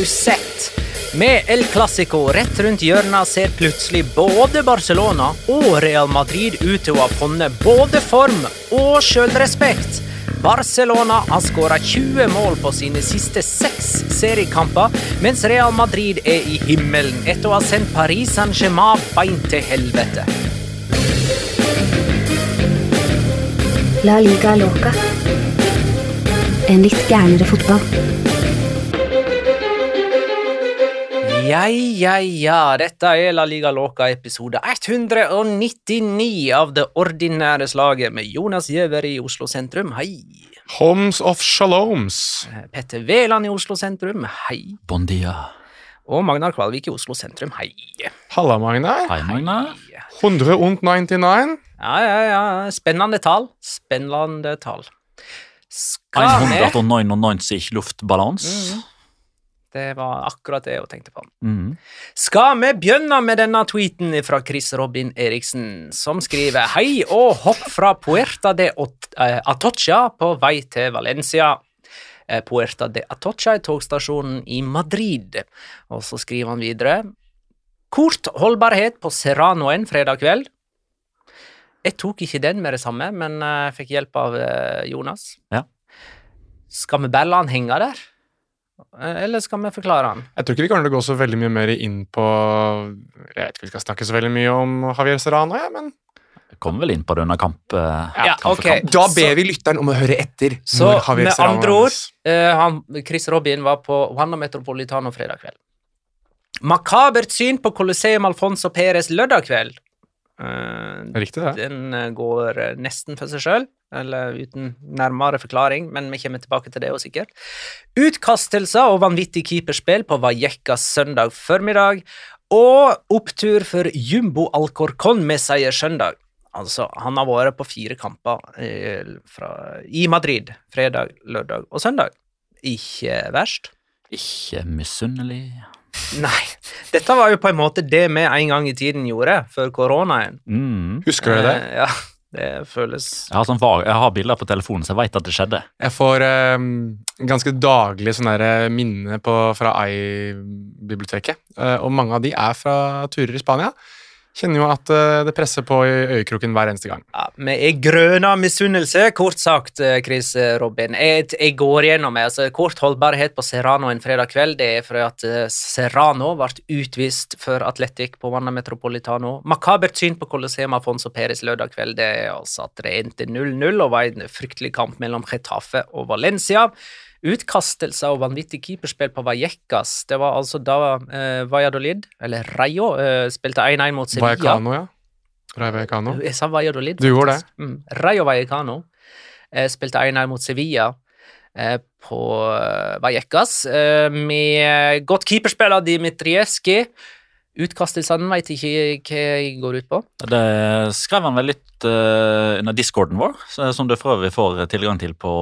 du sett? Med El Clasico rett rundt hjørnet ser plutselig både Barcelona og Real Madrid ut til å ha funnet både form og selvrespekt. Barcelona har skåret 20 mål på sine siste 6 seriekamper, mens Real Madrid er i himmelen etter å ha sendt Paris Saint-Germain beint til helvete. La Liga Loca. En litt gærnere fotball. Ja, dette er La Liga Loca episode 199 av det ordinære slaget med Jonas Gjøver i Oslo sentrum, hei. Homes of Shaloms. Petter Veland i Oslo sentrum, hei. Bon dia. Og Magnar Kvalvik i Oslo sentrum, hei. Halla, Magnar. Hei, Magnar. 199. Ja, spennende tall. Skal vi... 199 luftballons. Det var akkurat det jeg tenkte på. Skal vi begynne med denne tweeten fra Chris Robin Eriksen, som skriver «Hei og hopp fra Puerta de Atocha på vei til Valencia». Puerta de Atocha er togstasjonen i Madrid. Og så skriver han videre «Kort holdbarhet på Serranoen fredag kveld». Jeg tok ikke den med det samme, men jeg fikk hjelp av Jonas. Ja. Skal vi bare la han henge der? Eller skal vi forklare han? Jeg tror ikke vi kommer til å gå så veldig mye mer inn på... Jeg vet ikke vi skal snakke så veldig mye om Javier Serrano, men... Jeg kommer vel inn på det under kamp. Ok. Da ber vi lytteren om å høre etter. Så med andre ord, Chris Robin var på Wanda Metropolitano fredag kveld. Makabert syn på Colosseum Alfonso Perez lørdag kveld. Riktig det. Den går nesten for seg selv, eller uten nærmere forklaring, men vi kommer tilbake til det også sikkert. Utkastelser og vanvittig keeperspill på Vallecas søndag formiddag, og opptur for Jumbo Alcorcón med seier søndag. Altså, han har vært på 4 kamper i Madrid, fredag, lørdag og søndag. Ikke verst. Ikke misunnelig. Nei, dette var jo på en måte det vi en gang i tiden gjorde, før koronaen. Husker du det? Ja, det føles... Jeg har bilder på telefonen, så jeg vet at det skjedde. Jeg får ganske daglig sånne minner fra AI-biblioteket, og mange av de er fra turer i Spania. Kjenner jo at det presser på i øyekroken hver eneste gang. Ja, vi er grønne av misunnelse, kort sagt, Chris Robin. Jeg går gjennom kort holdbarhet på Serrano en fredag kveld. Det er fordi at Serrano ble utvist for Atletic på Wanda Metropolitano. Makabert syn på Colosseum Alfonso Perez lørdag kveld. Det er altså at det endte 0-0 og var en fryktelig kamp mellom Getafe og Valencia. Utkastelse og vanvittig keeperspill på Vallecas. Det var altså da Valladolid, eller Rayo, spilte 1-1 mot Sevilla. Vallecano, ja. Rayo Vallecano. Jeg sa Valladolid. Du gjorde det. Rayo Vallecano spilte 1-1 mot Sevilla på Vallecas. Med godt keeperspill av Dimitrievski. Utkastelsen vet ikke hva jeg går ut på. Det skrev han vel litt under Discorden vår, som du for øvrig får tilgang til på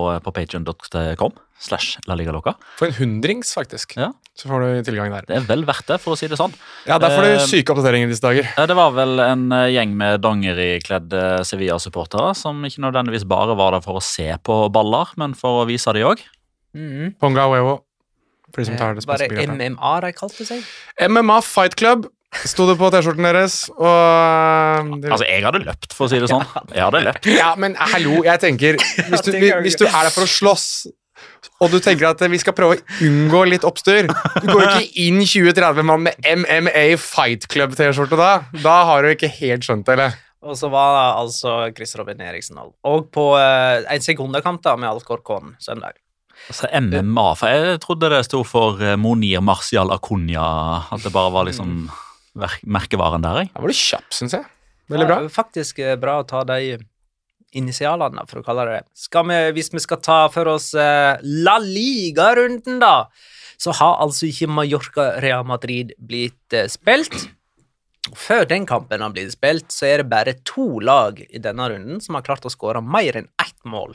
patreon.com/LaLigaLoca. For en hundrings, faktisk. Ja. Så får du tilgang der. Det er vel verdt det, for å si det sånn. Ja, der får du syke oppdateringer disse dager. Det var vel en gjeng med dongerikledde Sevilla-supportere, som ikke nødvendigvis bare var der for å se på baller, men for å vise det også. Ponga huevo. For de som tar det bare MMA de kalte seg? MMA Fight Club stod det på t-skjorten deres, og... Altså, jeg hadde løpt, for å si det sånn. Jeg hadde løpt. Ja, men hallo, jeg tenker, hvis du er der for å slåss, og du tenker at vi skal prøve å unngå litt oppstyr, du går ikke inn 20-30 mann med MMA Fight Club t-skjorte da har du ikke helt skjønt det, eller? Og så var det altså Chris Robin Eriksen, og på en sekundekamp da med Alcorcón søndag. Altså MMA, for jeg trodde det stod for Monir Martial Acuna, at det bare var liksom merkevaren der, jeg. Da var du kjapp, synes jeg. Veldig bra. Det er faktisk bra å ta de initialene, for å kalle det. Hvis vi skal ta for oss La Liga-runden da, så har altså ikke Mallorca Real Madrid blitt spilt. Før den kampen har blitt spilt, så er det bare 2 lag i denne runden som har klart å skåre mer enn 1 mål.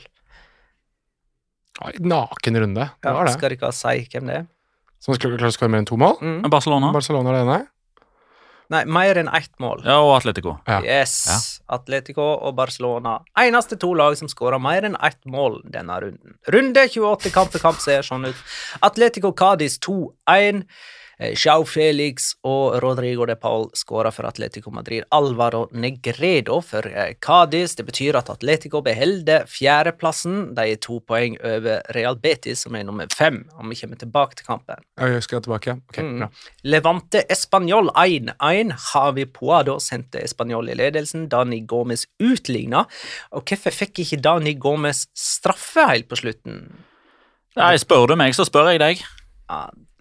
Naken runde, det var det. Skal ikke si hvem det er? Som skulle klare å skåre mer enn 2 mål? Barcelona. Barcelona er det ene. Nei, mer enn 1 mål. Ja, og Atletico. Ja. Yes. Ja. Atletico og Barcelona. Eneste 2 lag som skårer mer enn 1 mål denne runden. Runde 28 kamp for kamp ser sånn ut. Atletico Cádiz 2-1. João Felix og Rodrigo de Paul skårer for Atletico Madrid. Alvaro Negredo for Cádiz. Det betyr at Atletico beholder 4. plassen. De er 2 poeng over Real Betis, som er nummer 5, om vi kommer tilbake til kampen. Jeg skal tilbake. Ok, bra. Levante Espanyol 1-1. Javi Puado sendte Espanyol i ledelsen. Dani Gómez utlignet. Og hvorfor fikk ikke Dani Gómez straffe helt på slutten? Nei, spør du meg, så spør jeg deg. Ja,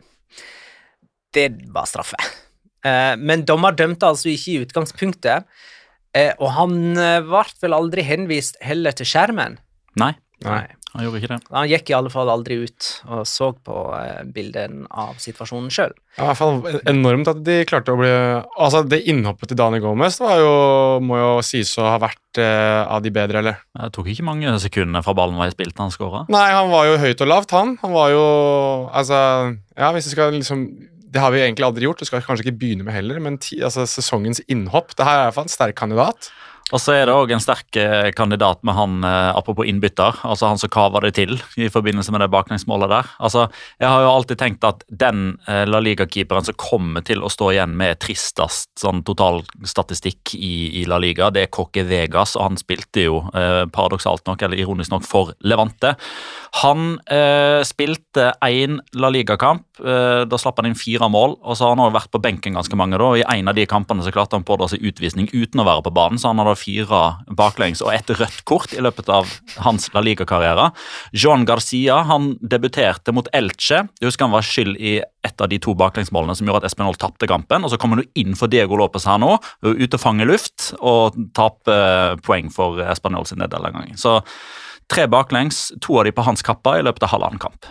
det var straffe. Men dommer dømte altså ikke i utgangspunktet, og han ble vel aldri henvist heller til skjermen. Nei, Nei. han gjorde ikke det. Han gikk i alle fall aldri ut og så på bilden av situasjonen selv. Ja, i hvert fall enormt at de klarte å bli... Altså, det innhoppet til Dani Gómez var jo, må jo sies å ha vært av de bedre, eller? Det tok ikke mange sekunder fra ballen var i spilt han skåret. Nei, han var jo høyt og lavt, han. Han var jo... Altså, ja, hvis vi skal liksom... Det har vi egentlig aldri gjort, det skal kanskje ikke begynne med heller, men altså, sesongens innhopp, det her er i hvert fall en sterk kandidat. Og så er det også en sterk kandidat med han, apropos innbytter, altså han som kaver det til i forbindelse med det baklengsmålet der. Altså, jeg har jo alltid tenkt at den La Liga-keeperen som kommer til å stå igjen med tristest sånn totalstatistikk i La Liga, det er Coque Vegas, og han spilte jo paradoksalt nok, eller ironisk nok, for Levante. Han spilte en La Liga-kamp, da slapp han inn 4 mål, og så har han også vært på benken ganske mange da, og i en av de kampene så klarte han på å dra seg utvisning uten å være på banen, så han hadde 4 baklengs og et rødt kort i løpet av hans La Liga-karriere. Joan Garcia, han debuterte mot Elche. Jeg husker han var skyld i et av de 2 baklengsmålene som gjorde at Espanyol tappte kampen, og så kommer du inn for Diego Lopez her nå, ut og fange luft, og tape poeng for Espanyol sin nederlagsgang. Så 3 baklengs, 2 av de på hans kappa i løpet av halvannen kamp.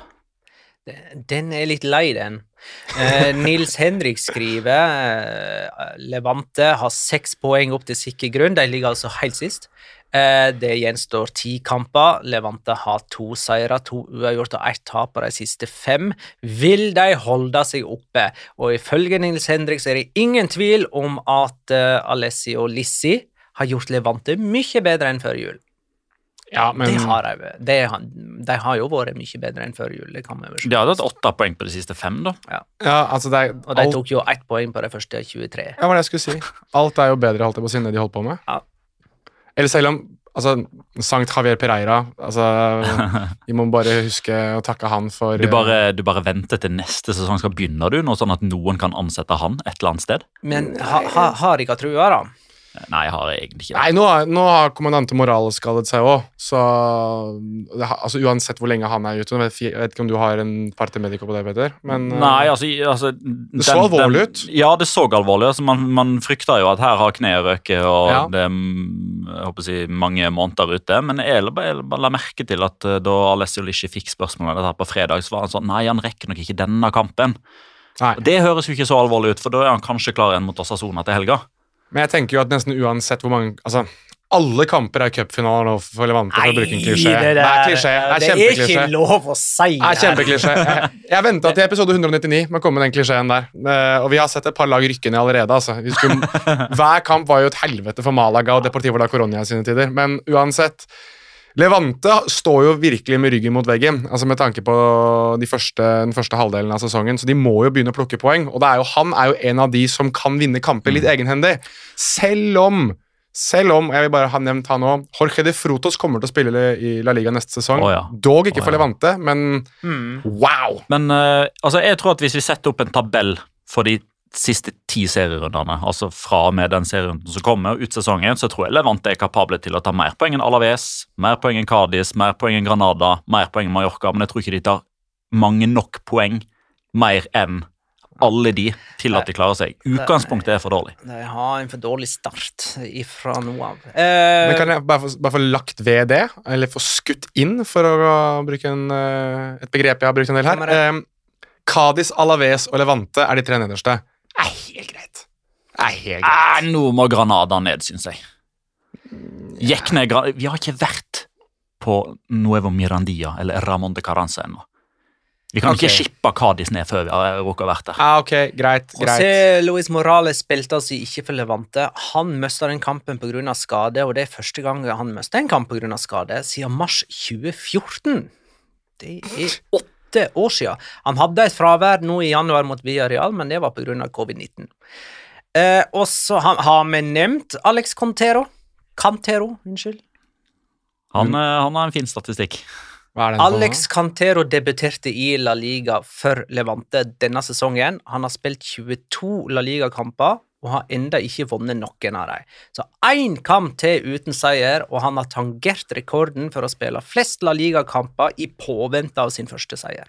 Den er litt lei, den. Nils Henrik skriver Levante har 6 poeng opp til sikker grunn. De ligger altså helt sist. Det gjenstår 10 kamper. Levante har 2 seire, 2 uavgjort og 1 tap på de siste 5. Vil de holde seg oppe? Og ifølge Nils Henrik så er det ingen tvil om at Alessio Lissi har gjort Levante mye bedre enn før jul. Ja, men... De har jo vært mye bedre enn før jul, det kan vi vel si. De hadde hatt 8 poeng på de siste 5 da. Ja, altså det er... Og de tok jo 1 poeng på de første 23. Ja, hva det jeg skulle si. Alt er jo bedre, holdt jeg på å si, enn det de holdt på med. Ja. Eller selv om, altså, Sankt Javier Pereira, altså, vi må bare huske å takke han for... Du bare venter til neste sesong skal begynne du, nå sånn at noen kan ansette han et eller annet sted. Men har ikke trua da? Nei, jeg har egentlig ikke det. Nei, nå har kommandante Morales skadet seg også, så altså, uansett hvor lenge han er ute, jeg vet ikke om du har en parte medico på det, Peter, men... Nei, altså det så alvorlig ut. Ja, det så alvorlig, altså man frykter jo at her har kneet røket, og det jeg håper å si, mange måneder ute, men jeg bare la merke til at da Alessio Lissi fikk spørsmålet dette på fredag, så var han sånn, nei, han rekker nok ikke denne kampen. Nei. Det høres jo ikke så alvorlig ut, for da er han kanskje klar igjen mot Osasuna til helga. Men jeg tenker jo at nesten uansett hvor mange... Altså, alle kamper er cupfinaler nå for Levante, for å bruke en klisjé. Det er klisjé. Det er ikke lov å si det. Det er kjempeklisjé. Jeg ventet til episode 199 med å komme med den klisjeen der. Og vi har sett et par lag rykke ned allerede, altså. Hver kamp var jo et helvete for Malaga og Deportivo da Coruña i sine tider. Men uansett... Levante står jo virkelig med ryggen mot veggen, altså med tanke på den første halvdelen av sesongen, så de må jo begynne å plukke poeng, og han er jo en av de som kan vinne kamper litt egenhendig, selv om, jeg vil bare ha nevnt han også, Jorge de Frutos kommer til å spille i La Liga neste sesong, dog ikke for Levante, men wow! Men altså, jeg tror at hvis vi setter opp en tabell for de siste 10 serierundene, altså fra og med den serierunden som kommer ut sesongen, så tror jeg Levante er kapable til å ta mer poeng enn Alaves, mer poeng enn Cádiz, mer poeng enn Granada, mer poeng enn Mallorca, men jeg tror ikke de tar mange nok poeng, mer enn alle de til at de klarer seg. Utgangspunktet er for dårlig. De har en for dårlig start ifra noe av. Men kan jeg bare få lagt ved det, eller få skutt inn, for å bruke et begrep jeg har brukt en del her. Cádiz, Alaves og Levante er de 3 nederste. Helt greit. Nå må Granada ned, synes jeg. Gikk ned Vi har ikke vært på Nuevo Mirandia eller Ramón de Carranza ennå. Vi kan ikke Ok. skippe Cadiz ned før vi har rukket vært der. Ok, greit. José Luis Morales spilte altså ikke for Levante. Han mistet den kampen på grunn av skade, og det er første gang han mistet en kamp på grunn av skade siden mars 2014. Det er 8 år siden. Han hadde et fravær nå i januar mot Villarreal, men det var på grunn av covid-19. Og så har vi nevnt Alex Cantero, unnskyld. Han har en fin statistikk. Hva er den på nå? Alex Cantero debuterte i La Liga for Levante denne sesongen. Han har spilt 22 La Liga-kamper og har enda ikke vunnet noen av dem. Så 1 kamp til uten seier, og han har tangert rekorden for å spille flest La Liga-kamper i påvente av sin første seier.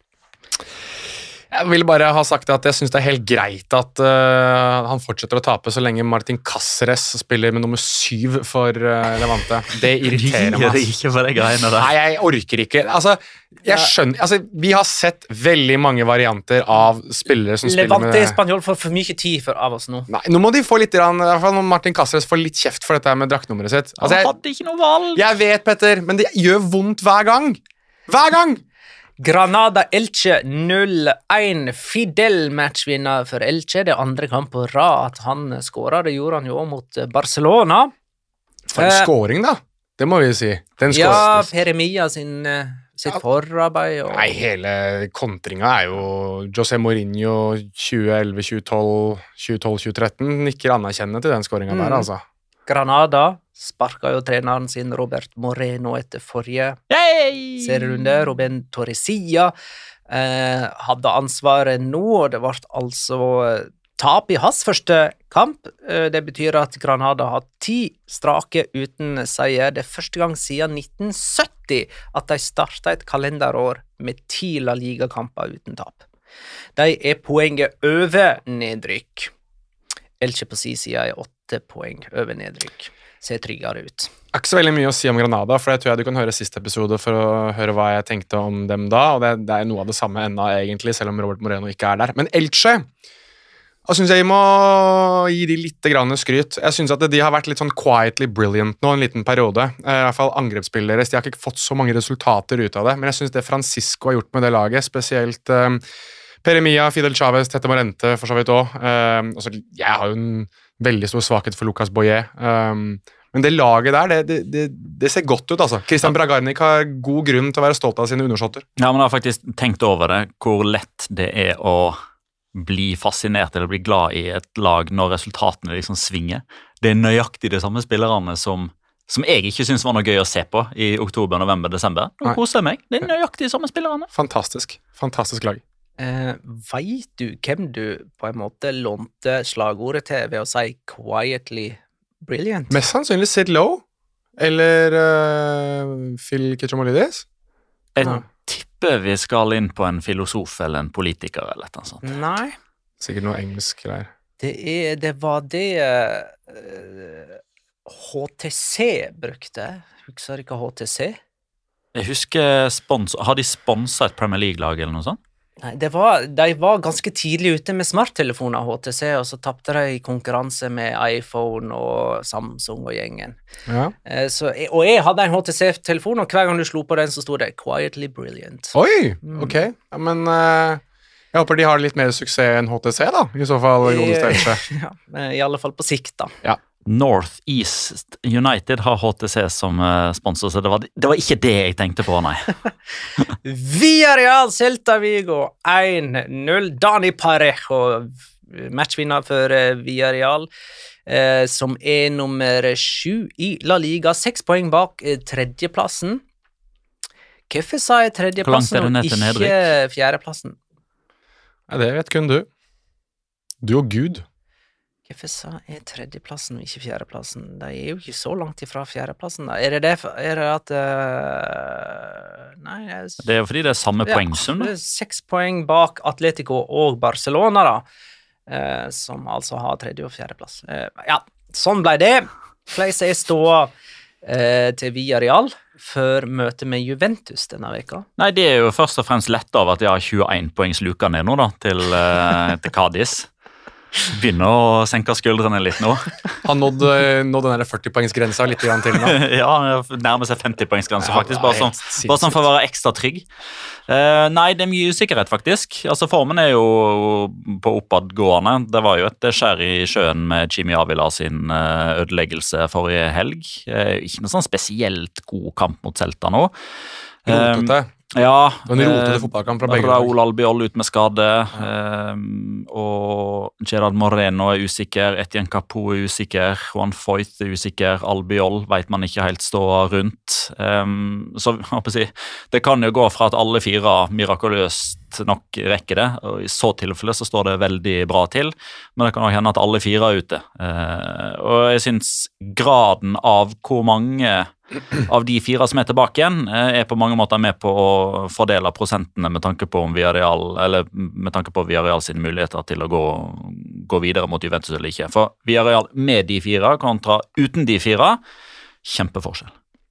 Jeg vil bare ha sagt at jeg synes det er helt greit at han fortsetter å tape så lenge Martin Cáceres spiller med nummer 7 for Levante. Det irriterer meg. Det ikke for de greiene der. Nei, jeg orker ikke. Altså, jeg skjønner, altså, vi har sett veldig mange varianter av spillere som spiller Levante i med... Spanjol får for mye tid av oss nå. Nei, nå må de få litt, i hvert fall når Martin Cáceres får litt kjeft for dette her med draktnummeret sitt. Altså, Han hadde ikke noe valg. jeg vet, Petter, men det gjør vondt hver gang. Hver gang! Granada Elche 0-1. Fidel matchvinner for Elche. Det er andre kamp på rad at han skåret. Det gjorde han jo også mot Barcelona. For en scoring, da. Det må vi si. Den Ja, scoret. Peremia sitt forarbeid. Og... Nei, hele kontringa er jo José Mourinho 2011-2012, 2012-2013. Nikker anerkjennende til den scoringa der, altså. Granada sparket jo treneren sin Robert Moreno etter forrige Yay! serierunde. Ruben Torrecilla hadde ansvaret nå, og det ble altså tap i hans første kamp. Det betyr at Granada har 10 strake uten seier. Det er første gang siden 1970 at de startet et kalenderår med 10 La Liga-kamper uten tap. De er poenget over nedrykk. Elche på sin side er 8 poeng over nedrykk. Ser tryggere ut. Det er ikke så veldig mye å si om Granada, for det tror jeg du kan høre siste episode for å høre hva jeg tenkte om dem da, og det er noe av det samme enda egentlig, selv om Robert Moreno ikke er der. Men Elche, jeg synes jeg må gi de litt grann skryt. Jeg synes at de har vært litt sånn quietly brilliant nå en liten periode. I hvert fall angrepsspillere, de har ikke fått så mange resultater ut av det, men jeg synes det Francisco har gjort med det laget, spesielt Peremia, Fidel Chavez, Tete Morente, for så vidt også. Altså, jeg har jo en veldig stor svakhet for Lucas Boyer. Men det laget der, det ser godt ut, altså. Christian Bragarnik har god grunn til å være stolt av sine undersåtter. Ja, men jeg har faktisk tenkt over det, hvor lett det er å bli fascinert eller bli glad i et lag når resultatene liksom svinger. Det er nøyaktig de samme spillerne som jeg ikke synes var noe gøy å se på i oktober, november, desember. Nå koser jeg meg. Det er nøyaktig de samme spillerne. Fantastisk. Fantastisk lag. Vet du hvem du på en måte lånte slagordet til ved å si quietly brilliant? Mest sannsynlig Sid Lowe eller Phil Kitchomolidis. Jeg tipper vi skal inn på en filosof eller en politiker eller et eller annet sånt. Nei, Sikkert noe engelsk greier. det var det HTC brukte. Husker du ikke HTC? Jeg husker har de sponset et Premier League-lag eller noe sånt? Nei, de var ganske tidlig ute med smarttelefoner HTC, og så tappte de i konkurranse med iPhone og Samsung og gjengen. Ja. Og jeg hadde en HTC-telefon, og hver gang du slo på den, så sto det quietly brilliant. Oi, ok. Ja, men jeg håper de har litt mer suksess enn HTC da, i så fall godeste Elche. Ja, i alle fall på sikt da. Ja. North East United har HTC som sponsor, så det var ikke det jeg tenkte på, nei. Villarreal Celta Vigo 1-0. Dani Parejo matchvinner for Villarreal, som er nummer 7 i La Liga, 6 poeng bak tredjeplassen. Hvorfor sa jeg tredjeplassen Hvor langt er det ned og til ikke fjerdeplassen? Ja, det vet kun du. Du og Gud. Hvorfor sa jeg tredjeplassen og ikke fjerdeplassen? De er jo ikke så langt ifra fjerdeplassen da. Er det at nei, Det er jo fordi det er samme poengsum, det da. er 6 poeng bak Atletico og Barcelona da, som altså har tredje- og fjerdeplass. Ja, sånn ble det. Hvordan er ståa til Villarreal før møtet med Juventus denne veka? Nei, det er jo først og fremst lett av at de har 21 poengs luka ned nå da, til Cadiz. Begynner å senke skuldrene litt nå. Han nådde den der 40-poengsgrensa litt grann til nå. Ja, nærmer seg 50-poengsgrense faktisk, det er bare helt sånn for å være ekstra trygg. Nei, det er mye usikkerhet faktisk. Altså, formen er jo på oppadgående. Det var jo et skjær i sjøen med Jimmy Avila sin ødeleggelse forrige helg. Ikke noe sånn spesielt god kamp mot Celta nå. Rotete. Ja, Det var en rotete fotballkamp fra begge Raúl Albiol ut med skade, og Gerard Moreno er usikker, Etienne Capo er usikker, Juan Foyth er usikker, Albiol vet man ikke helt stå rundt. Så jeg håper å si, det kan jo gå fra at alle fire mirakuløst nok rekker det, og i så tilfelle så står det veldig bra til, men det kan også hende at alle fire er ute. Og jeg synes graden av hvor mange av de fire som er tilbake igjen, er på mange måter med på å fordele prosentene med tanke på om med tanke på Villarreal sine muligheter til å gå videre mot Juventus eller ikke. For Villarreal med de fire kontra uten de fire, kjempeforskjell.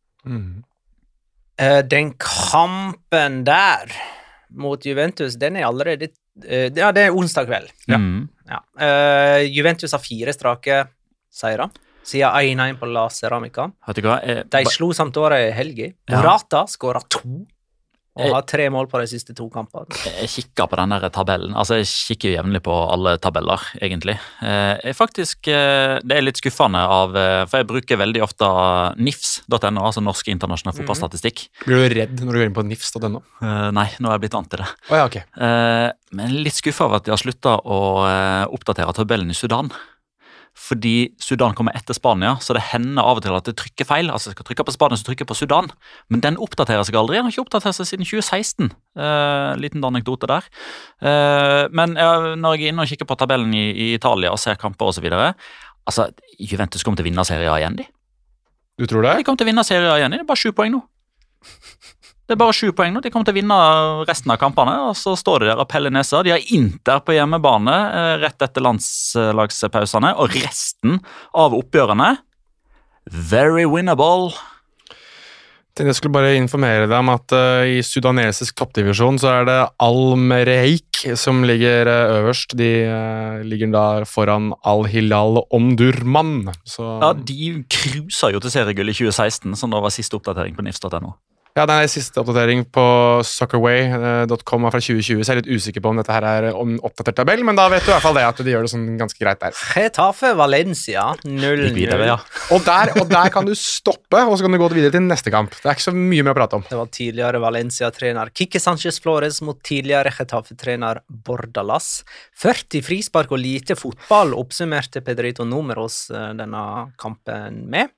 Den kampen der mot Juventus, den er allerede ja, det er onsdag kveld. Ja. Juventus har 4 strake seire siden 1-1 på La Ceramica. Vet du hva? De slo Sampdoria i helgen. Morata skåret 2 og har 3 mål på de siste 2 kampene. Jeg kikker på den der tabellen. Altså, jeg kikker jo jevnlig på alle tabeller, egentlig. Det er litt skuffende for jeg bruker veldig ofte NIFS.no, altså Norsk Internasjonal Fotballstatistikk. Blir du redd når du går inn på NIFS.no? Nei, nå er jeg blitt vant til det. Ja, ok. Men litt skuffet over at de har sluttet å oppdatere tabellen i Sudan. Fordi Sudan kommer etter Spania, så det hender av og til at det trykker feil. Altså, jeg skal trykke på Spania, så trykker jeg på Sudan. Men den oppdaterer seg aldri. Den har ikke oppdatert seg siden 2016. Liten anekdote der. Men når jeg er inne og kikker på tabellen i Italia og ser kamper og så videre, altså, Juventus kommer til å vinne Serie A igjen, de. Du tror det? De kommer til å vinne Serie A igjen, de. Det er bare 7 poeng nå. Det er bare 7 poeng nå. De kommer til å vinne resten av kampene, og så står de der og peller nesa. De har Inter på hjemmebane rett etter landslagspausene, og resten av oppgjørene very winnable. Jeg skulle bare informere deg om at i sudanesisk toppdivisjon så er det Al-Mereik som ligger øverst. De ligger da foran Al-Hilal Omdurman. Så... Ja, de cruiser jo til seriegull i 2016, som da var siste oppdatering på NIFS.no. Ja, den er siste oppdatering på soccerway.com fra 2020, så jeg er litt usikker på om dette her er oppdatert tabell, men da vet du i hvert fall det at de gjør det sånn ganske greit der. Getafe Valencia 0-0. Ja. Og der kan du stoppe, og så kan du gå videre til neste kamp. Det er ikke så mye med å prate om. Det var tidligere Valencia-trener Quique Sánchez Flores mot tidligere Getafe-trener Bordalas. 40 frispark og lite fotball oppsummerte Pedrito Números denne kampen med.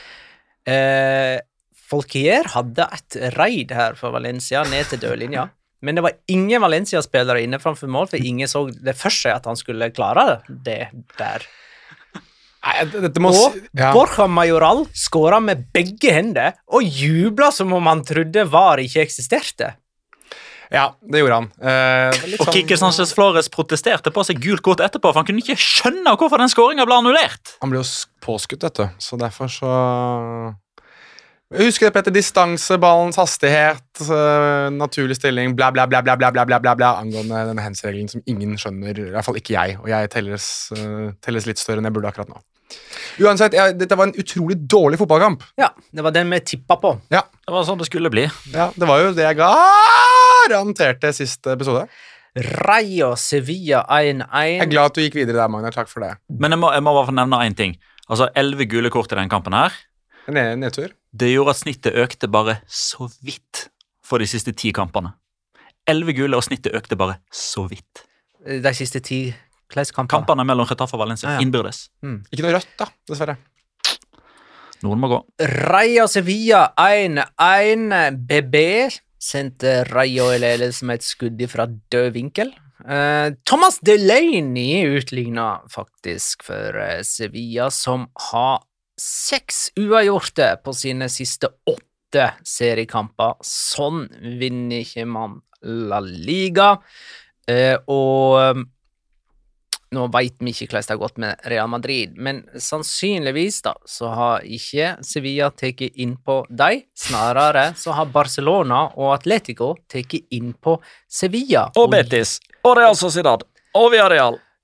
Folkier hadde et raid her for Valencia ned til dørlinja, men det var ingen Valencia-spillere inne framfor mål, for ingen så det først seg at han skulle klare det der. Nei, dette må... Og Borja Majoral skåret med begge hender, og jublet som om han trodde VAR ikke eksisterte. Ja, det gjorde han. Og Quique Sánchez Flores protesterte på seg gult kort etterpå, for han kunne ikke skjønne hvorfor den skåringen ble annullert. Han ble jo påskutt, vet du, så derfor så... Jeg husker det, Petter, distanse, ballens hastighet, naturlig stilling, bla bla bla bla bla bla bla bla bla, angående denne hands-regelen som ingen skjønner, i hvert fall ikke jeg, og jeg telles litt større enn jeg burde akkurat nå. Uansett, dette var en utrolig dårlig fotballkamp. Ja, det var den vi tippet på. Ja. Det var sånn det skulle bli. Ja, det var jo det jeg garanterte siste episode. Rayo Sevilla 1-1. Jeg er glad at du gikk videre der, Magnar, takk for det. Men jeg må bare få nevne en ting. Altså, 11 gule kort i den kampen her. Nedtur. Det gjorde at snittet økte bare så vidt for de siste 10 kampene. 11 gule, og snittet økte bare så vidt. De siste 10 kampene? Kampene mellom Getafe og Valencia, innbyrdes. Ikke noe rødt da, dessverre. Noen må gå. Rayo Sevilla 1-1. BB sendte Rayo i ledelse med et skudd fra død vinkel. Thomas Delaney utlignet faktisk for Sevilla, som har 6 uavgjorte på sine siste 8 seriekamper. Sånn vinner ikke man La Liga. Og nå vet vi ikke hvordan det har gått med Real Madrid, men sannsynligvis da, så har ikke Sevilla tatt inn på dem. Snarere så har Barcelona og Atletico tatt inn på Sevilla. Og Betis. Og Real Sociedad. Og Villarreal.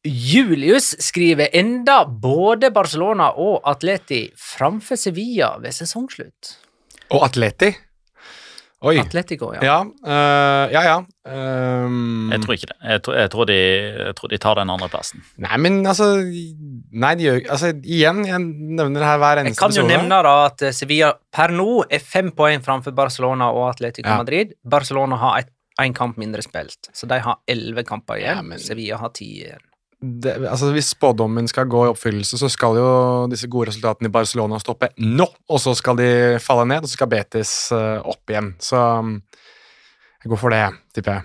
Julius skriver enda både Barcelona og Atleti framfor Sevilla ved sesongslutt. Og Atleti? Oi. Atletico, ja. Ja. Jeg tror ikke det. Jeg tror de tar den andre plassen. Nei, men altså Nei, de gjør altså, igjen, jeg nevner det her hver eneste episode. Jeg kan jo nevne da at Sevilla per nå 5 poeng framfor Barcelona og Atletico Madrid. Barcelona har en kamp mindre spilt, så de har 11 kamper igjen. Men Sevilla har 10 igjen. Altså hvis spådommen skal gå i oppfyllelse, så skal jo disse gode resultatene i Barcelona stoppe nå, og så skal de falle ned, og så skal Betis opp igjen. Så jeg går for det, tipper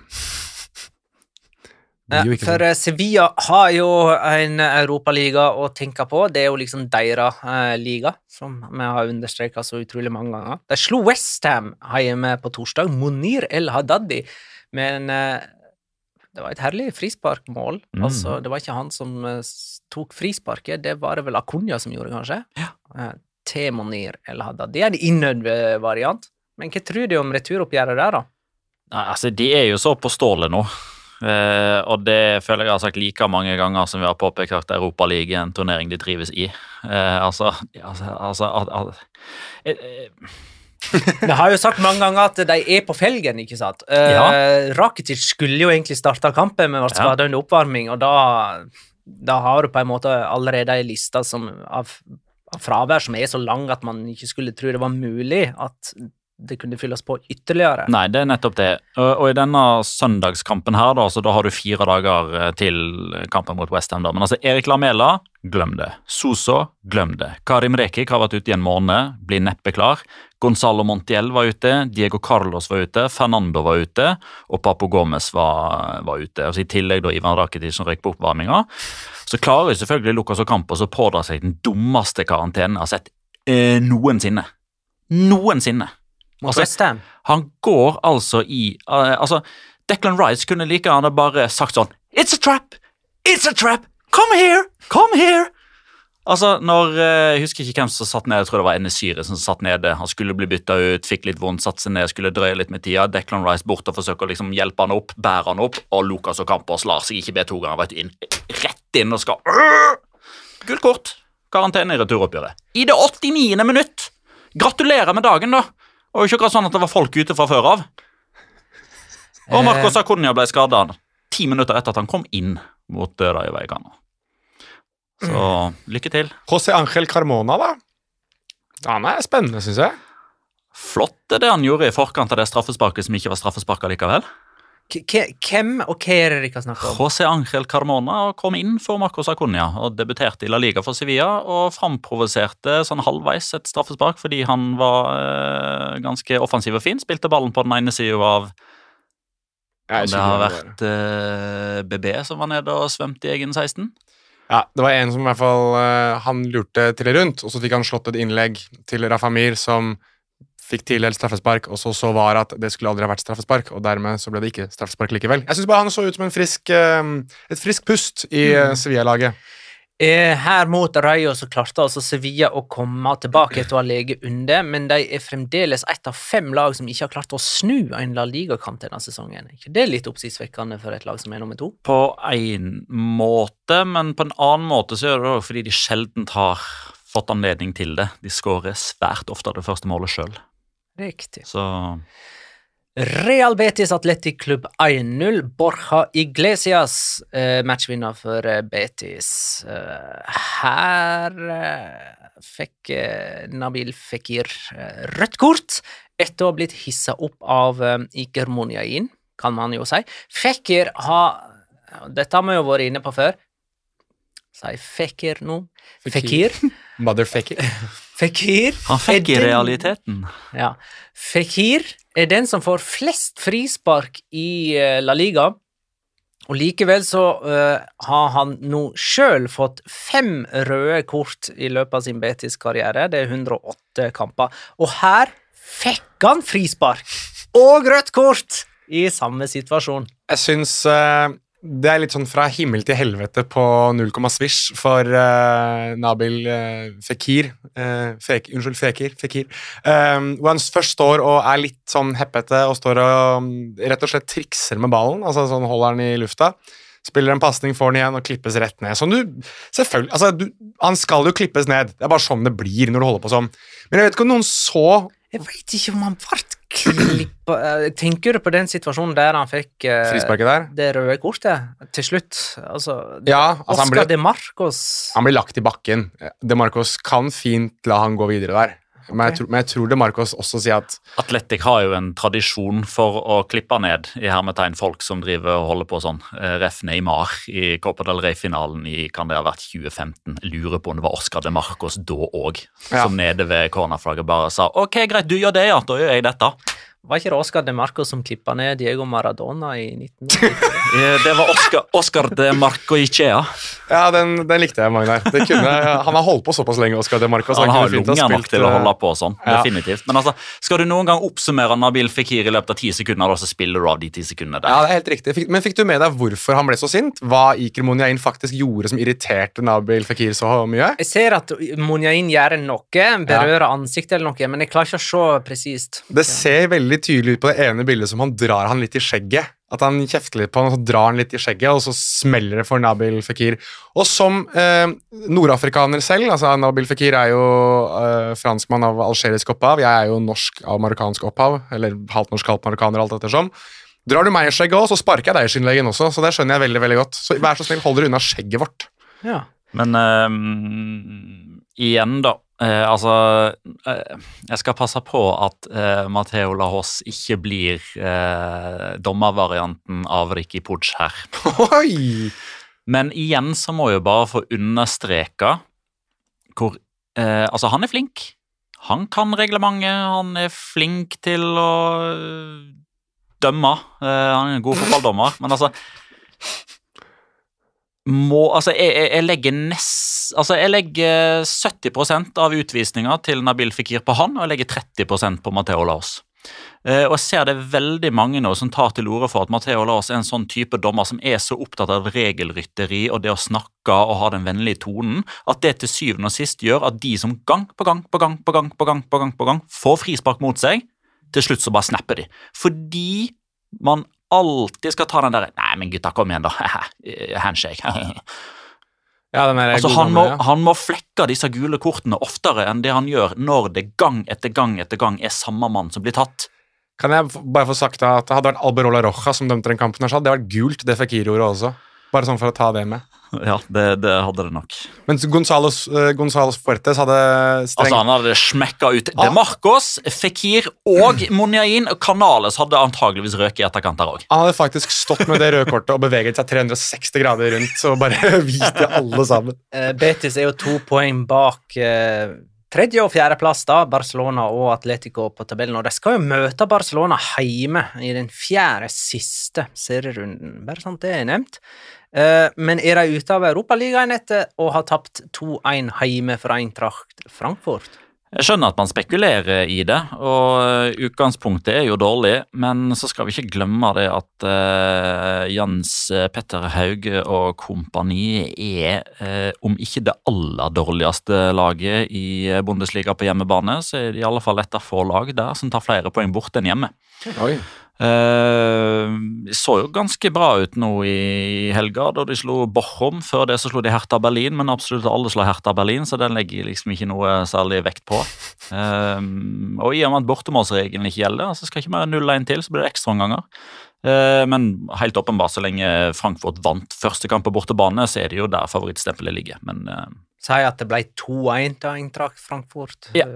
jeg. For Sevilla har jo en Europaliga å tenke på. Det er jo liksom deres liga, som vi har understreket så utrolig mange ganger. De slo West Ham hjemme på torsdag, Monir El Haddadi, men det var et herlig frisparkmål. Altså, det var ikke han som tok frisparket, det var det vel Acuna som gjorde, kanskje? Ja. Til Monir El Haddadi. Det er en innødd variant. Men hva tror du om returoppgjøret der, da? Nei, altså, de er jo så på stålet nå. Og det føler jeg har sagt like mange ganger som vi har påpekt at Europa League er en turnering de trives i. Vi har jo sagt mange ganger at de er på felgen, ikke sant? Rakitic skulle jo egentlig starte kampen med å skade under oppvarming, og da har du på en måte allerede en lista av fravær som er så lang at man ikke skulle tro det var mulig at det kunne fylles på ytterligere. Nei, det er nettopp det. Og i denne søndagskampen her, da, så da har du 4 dager til kampen mot West Ham. Da. Men altså, Erik Lamela, glem det. Soso, glem det. Karim Rekik har vært ute i en måned, blir neppe klar. Gonzalo Montiel var ute, Diego Carlos var ute, Fernando var ute, og Papo Gomez var ute. Altså, i tillegg da Ivan Rakitic som røyk på oppvarminga. Så klarer jo selvfølgelig Lucas Ocampos å pådra seg den dummeste karantenen jeg har sett noensinne. Noensinne. Altså, han går altså i Declan Rice kunne like gjerne bare sagt sånn It's a trap! It's a trap! Come here! Come here! Altså, jeg husker ikke hvem som satt ned, jeg tror det var Enesyre som satt nede, han skulle bli byttet ut, fikk litt vondt, satt seg ned, skulle drøye litt med tida, Declan Rice bort og forsøker å liksom hjelpe han opp, bære han opp, og Lucas Ocampos lar seg ikke be 2 ganger, vet du, rett inn og skal gult kort, karantene i returoppgjøret. I det 89. minutt! Gratulerer med dagen da! Og ikke akkurat sånn at det var folk ute fra før av. Og Marcos Acuna ble skadet 10 minutter etter at han kom inn mot Rayo Vallecano. Så lykke til. José Ángel Carmona, da? Han er spennende, synes jeg. Flott det han gjorde i forkant av det straffesparket som ikke var straffesparket likevel. Hvem og hva er det dere snakker om? José Ángel Carmona kom inn for Marcos Acuna og debuterte i La Liga for Sevilla og framprovoserte sånn halvveis et straffespark fordi han var ganske offensiv og fin, spilte ballen på den ene siden av det har vært BB som var nede og svømte i egen 16. Ja, det var en som i hvert fall han lurte til rundt, og så fikk han slått et innlegg til Rafa Mir som fikk tildelt straffespark, og så var at det skulle aldri ha vært straffespark, og dermed så ble det ikke straffespark likevel. Jeg synes bare han så ut som et frisk pust i Sevilla-laget. Her mot Rayo så klarte altså Sevilla å komme tilbake etter å ha lege under, men de er fremdeles et av 5 lag som ikke har klart å snu en La Liga-kamp denne sesongen. Det er litt oppsiktsvekkende for et lag som er nummer 2. På en måte, men på en annen måte så er det også fordi de sjelden har fått anledning til det. De skårer svært ofte det første målet selv. Riktig. Så Real Betis Athletic Club 1-0. Borja Iglesias matchvinner for Betis. Her fikk Nabil Fekir rødt kort etter å ha blitt hisset opp av Iker Muniain, kan man jo si. Fekir har, dette har vi jo vært inne på før, sier Fekir nå. Fekir. Motherfekir. Fekir. Han fikk i realiteten. Ja. Fekir er den som får flest frispark i La Liga, og likevel så har han nå selv fått 5 røde kort i løpet av sin Betis-karriere. Det er 108 kamper. Og her fikk han frispark og rødt kort i samme situasjon. Jeg synes det er litt sånn fra himmel til helvete på 0, svisj for Nabil Fekir. Fekir. Hvor han først står og er litt sånn heppete og står og rett og slett trikser med ballen, altså sånn holder han i lufta. spiller en passning, får den igjen og klippes rett ned. Sånn selvfølgelig, altså, han skal jo klippes ned. Det er bare sånn det blir når du holder på sånn. Men jeg vet ikke om noen så... Jeg vet ikke om han ble klippet. Tenker du på den situasjonen der han fikk frisparket der? Det røde kortet til slutt? Altså, ja, altså Oscar De Marcos... Han blir lagt i bakken. De Marcos kan fint la han gå videre der. Okay. Men jeg tror De Marcos også sier at Atletic har jo en tradisjon for å klippe ned i hermetegn folk som driver og holder på sånn. Ref Neymar i Copa del Rey-finalen i kan det ha vært 2015. Lurer på om det var Oscar De Marcos da også, som nede ved cornerflagget bare sa ok, greit, du gjør det, ja, da gjør jeg dette. Var ikke det Oscar De Marcos som klippet ned Diego Maradona i 1994? Det var Oscar De Marco Ikea. Ja, den likte jeg, Magnar. Han har holdt på såpass lenge, Oscar De Marcos. Han har lunger nok til å holde på sånn, definitivt. Men altså, skal du noen gang oppsummere Nabil Fekir i løpet av 10 sekunder, så spiller du av de 10 sekundene der. Ja, det er helt riktig. Men fikk du med deg hvorfor han ble så sint? Hva Iker Muniain faktisk gjorde som irriterte Nabil Fekir så mye? Jeg ser at Muniain gjør noe, berører ansiktet eller noe, men jeg klarer ikke å se presist. Det ser veldig tydelig ut på det ene bildet som han drar han litt i skjegget. At han kjefter litt på han, og så drar han litt i skjegget, og så smeller det for Nabil Fekir. Og som nordafrikaner selv, altså Nabil Fekir er jo franskmann av algerisk opphav, jeg er jo norsk av marokkansk opphav, eller halvt norsk, halvt marokkaner, alt ettersom. Drar du meg i skjegget også, så sparker jeg deg i skinnleggen også, så det skjønner jeg veldig, veldig godt. Så vær så snill, hold dere unna skjegget vårt. Ja. Men igjen da, jeg skal passe på at Matteo Lahoz ikke blir dommervarianten av Ricky Puig her. Oi! Men igjen så må jeg bare få understreke hvor, han er flink. Han kan reglementet, han er flink til å dømme. Han er en god fotballdommer, men jeg legger 70% av utvisninga til Nabil Fekir på han, og jeg legger 30% på Matteo Lahoz. Og jeg ser det veldig mange nå som tar til orde for at Matteo Lahoz er en sånn type dommer som er så opptatt av regelrytteri og det å snakke og ha den vennlige tonen, at det til syvende og sist gjør at de som gang på gang får frispark mot seg, til slutt så bare snapper de. Fordi man alltid skal ta den der, nei, men gutta, kom igjen da, handshake. Ja, han må flekke disse gule kortene oftere enn det han gjør når det gang etter gang er samme mann som blir tatt. Kan jeg bare få sagt at det hadde vært Alberola Roja som dømte den kampen, det hadde vært gult det Fekir gjorde også. Bare sånn for å ta det med. Ja, det hadde det nok. Men Gonzalo Fuertes hadde streng... Han hadde smekket ut De Marcos, Fekir og Muniain, og Canales hadde antageligvis røket i etterkant der også. Han hadde faktisk stått med det røde kortet og beveget seg 360 grader rundt og bare vist det alle sammen. Betis er jo 2 poeng bak tredje- og fjerdeplass da, Barcelona og Atletico på tabellen, og de skal jo møte Barcelona hjemme i den fjerde siste serierunden, bare sånn det er nevnt. Men er de ute av Europaligaen etter å ha tapt 2-1 hjemme fra Eintracht Frankfurt? Jeg skjønner at man spekulerer i det, og utgangspunktet er jo dårlig, men så skal vi ikke glemme det at Jens Petter Hauge og kompani er, om ikke det aller dårligste laget i Bundesliga på hjemmebane, så er det i alle fall et av få lag der som tar flere poeng bort enn hjemme. Oi. Så jo ganske bra ut nå i helga da de slo Bochum. Før det så slo de Hertha Berlin, men absolutt alle slår Hertha Berlin, så den legger liksom ikke noe særlig vekt på. Og i og med at bortemålsregelen ikke gjelder, så skal ikke mer 0-1 til, så blir det ekstra omganger. Men helt åpenbart, så lenge Frankfurt vant første kamp på bortebane, så er det jo der favorittstempelet ligger. Men sier at det ble 2-1 til Eintracht Frankfurt. Ja.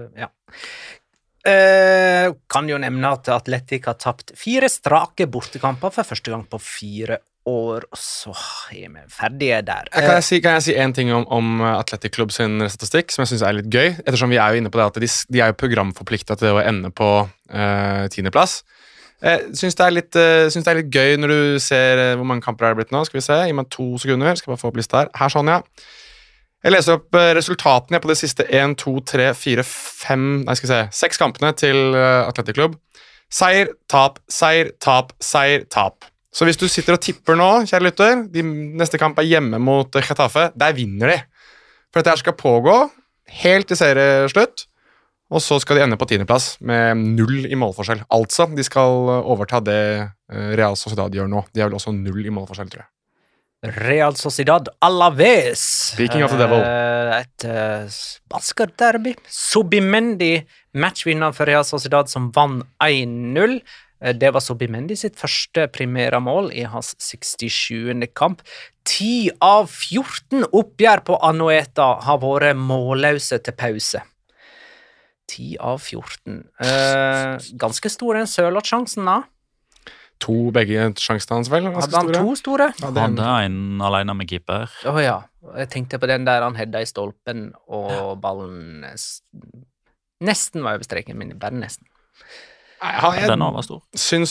Kan jo nevne at Atletic har tapt 4 strake bortekamper for første gang på 4 år, og så er vi ferdige der. Kan jeg si en ting om Athletic Club sin statistikk, som jeg synes er litt gøy, ettersom vi er jo inne på det at de er jo programforpliktet til å ende på 10. plass. Jeg synes det er litt gøy når du ser hvor mange kamper er det blitt nå. Skal vi se, gi meg 2 sekunder, skal bare få opp lista her. Her sånn, ja. Jeg leser opp resultatene på de siste 1, 2, 3, 4, 5, 6 kampene til Athletic Club. Seier, tap, seier, tap, seier, tap. Så hvis du sitter og tipper nå, kjære lytter, neste kamp er hjemme mot Getafe, der vinner de. For dette her skal pågå helt til serieslutt, og så skal de ende på 10. plass med 0 i målforskjell. Altså, de skal overta det Real Sociedad gjør nå. De har vel også 0 i målforskjell, tror jeg. Real Sociedad Alaves. Speaking of the devil. Et baskerderby. Subimendi, matchvinner for Real Sociedad, som vann 1-0. Det var Subimendi sitt første primæramål i hans 67. kamp. 10 av 14 oppgjør på Anoeta har vært målløse til pause. 10 av 14. Ganske stor den Sørloth-sjansen da. Begge sjansene hans vel? Hadde han 2 store? Ja, Han hadde en alene med keeper. Ja, jeg tenkte på den der han hedda i stolpen, og ballen nesten var over streken, men bare nesten. Den var stor. Syns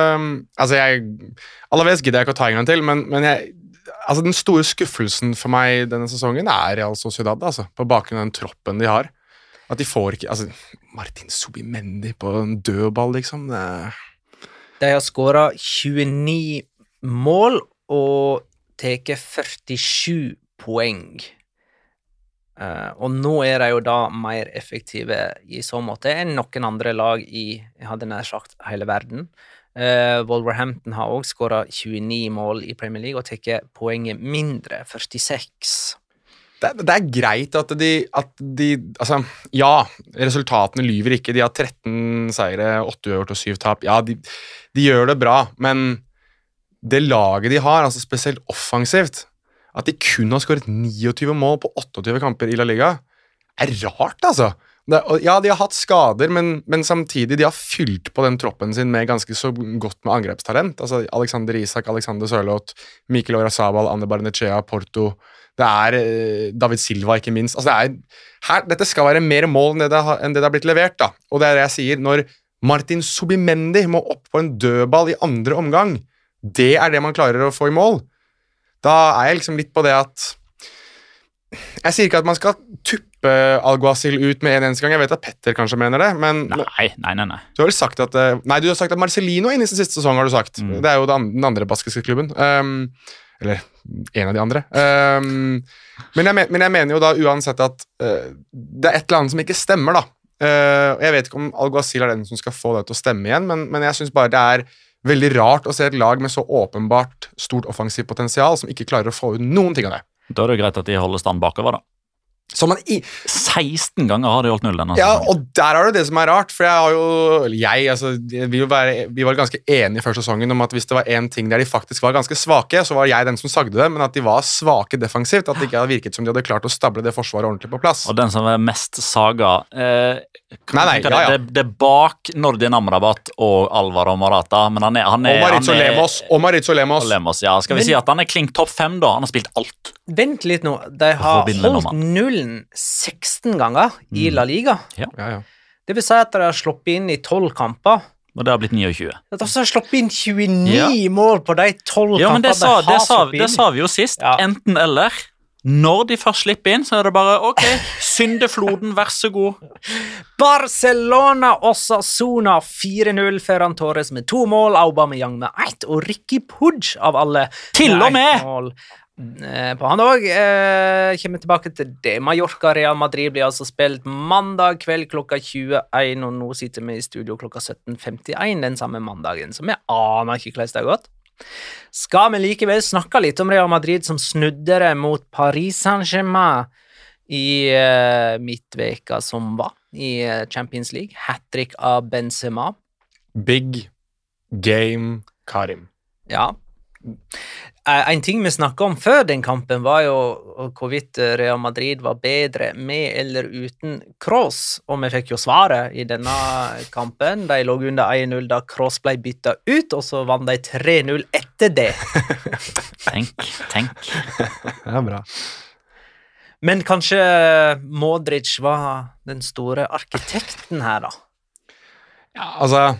Alaves gidder jeg ikke å ta en gang til, men den store skuffelsen for meg denne sesongen Real Sociedad, på bakgrunn av den troppen de har. At de får ikke Martin Subimendi på en dødball, liksom. De har skåret 29 mål og teket 47 poeng. Og nå de jo da mer effektive i så måte enn noen andre lag jeg hadde nær sagt hele verden. Wolverhampton har også skåret 29 mål i Premier League og teket poenget mindre, 46. Det greit at de ja, resultatene lyver ikke. De har 13 seire, 8 uavgjort og 7 tap. Ja, de gjør det bra, men det laget de har, spesielt offensivt, at de kun har skåret 29 mål på 28 kamper i La Liga, rart, Ja, de har hatt skader, men samtidig de har fylt på den troppen sin med ganske så godt med angrepstalent. Alexander Isak, Alexander Sørloth, Mikel Oyarzabal, Ander Barnechea, Porto. Det David Silva, ikke minst. Dette skal være mer mål enn det har blitt levert, da. Og det det jeg sier, når Martin Subimendi må opp på en dødball i andre omgang, det det man klarer å få i mål. Da jeg liksom litt på det at jeg sier ikke at man skal tuppe Alguacil ut med en eneste gang. Jeg vet at Petter kanskje mener det, men Nei. Du har vel sagt at du har sagt at Marcelino inn i sin siste sesong, har du sagt. Det jo den andre baskiske klubben. Eller en av de andre. Men jeg mener jo da uansett at det et eller annet som ikke stemmer, da. Jeg vet ikke om Alguacil den som skal få det til å stemme igjen, men jeg synes bare det veldig rart å se et lag med så åpenbart stort offensivt potensial som ikke klarer å få ut noen ting av det. Da det greit at de holder stand bakover, da. 16 ganger har de holdt null denne sesongen. Og der det som rart, for vi var ganske enige før sesongen om at hvis det var en ting der de faktisk var ganske svake, så var jeg den som sagde det, men at de var svake defensivt, at det ikke hadde virket som de hadde klart å stable det forsvaret ordentlig på plass. Og den som var mest saga Det bak Nordin Amrabat og Alvaro Morata, men han og Mauricio Lemos. Ja, skal vi si at han klink topp 5 da, han har spilt alt. Vent litt nå, de har holdt nullen 16 ganger i La Liga. Ja. Det vil si at de har sloppet inn i 12 kamper. Og det har blitt 29. At de har sloppet inn 29 mål på de 12 men kamper det sa vi jo sist. Ja. Enten eller. Når de først slipper inn, så det bare ok, syndefloden, vær så god. Barcelona Osasuna 4-0 foran Torres med 2 mål, Aubameyang med 1 og Ricky Puig av alle. Til og med! Mål. På han også kommer tilbake til det. Mallorca Real Madrid blir altså spilt mandag kveld klokka 21, og nå sitter vi i studio klokka 17.51 den samme mandagen, så vi aner ikke hvordan det har gått. Skal vi likevel snakke litt om Real Madrid som snudde det mot Paris Saint-Germain i midtveka som var i Champions League. Hattrick av Benzema. Big game Karim. Ja. En ting vi snakket om før den kampen var jo hvorvidt Real Madrid var bedre med eller uten Kroos, og vi fikk jo svaret i denne kampen. De lå under 1-0 da Kroos ble byttet ut, og så vann de 3-0 etter det. Tenk. Ja, bra. Men kanskje Modric var den store arkitekten her da? Ja,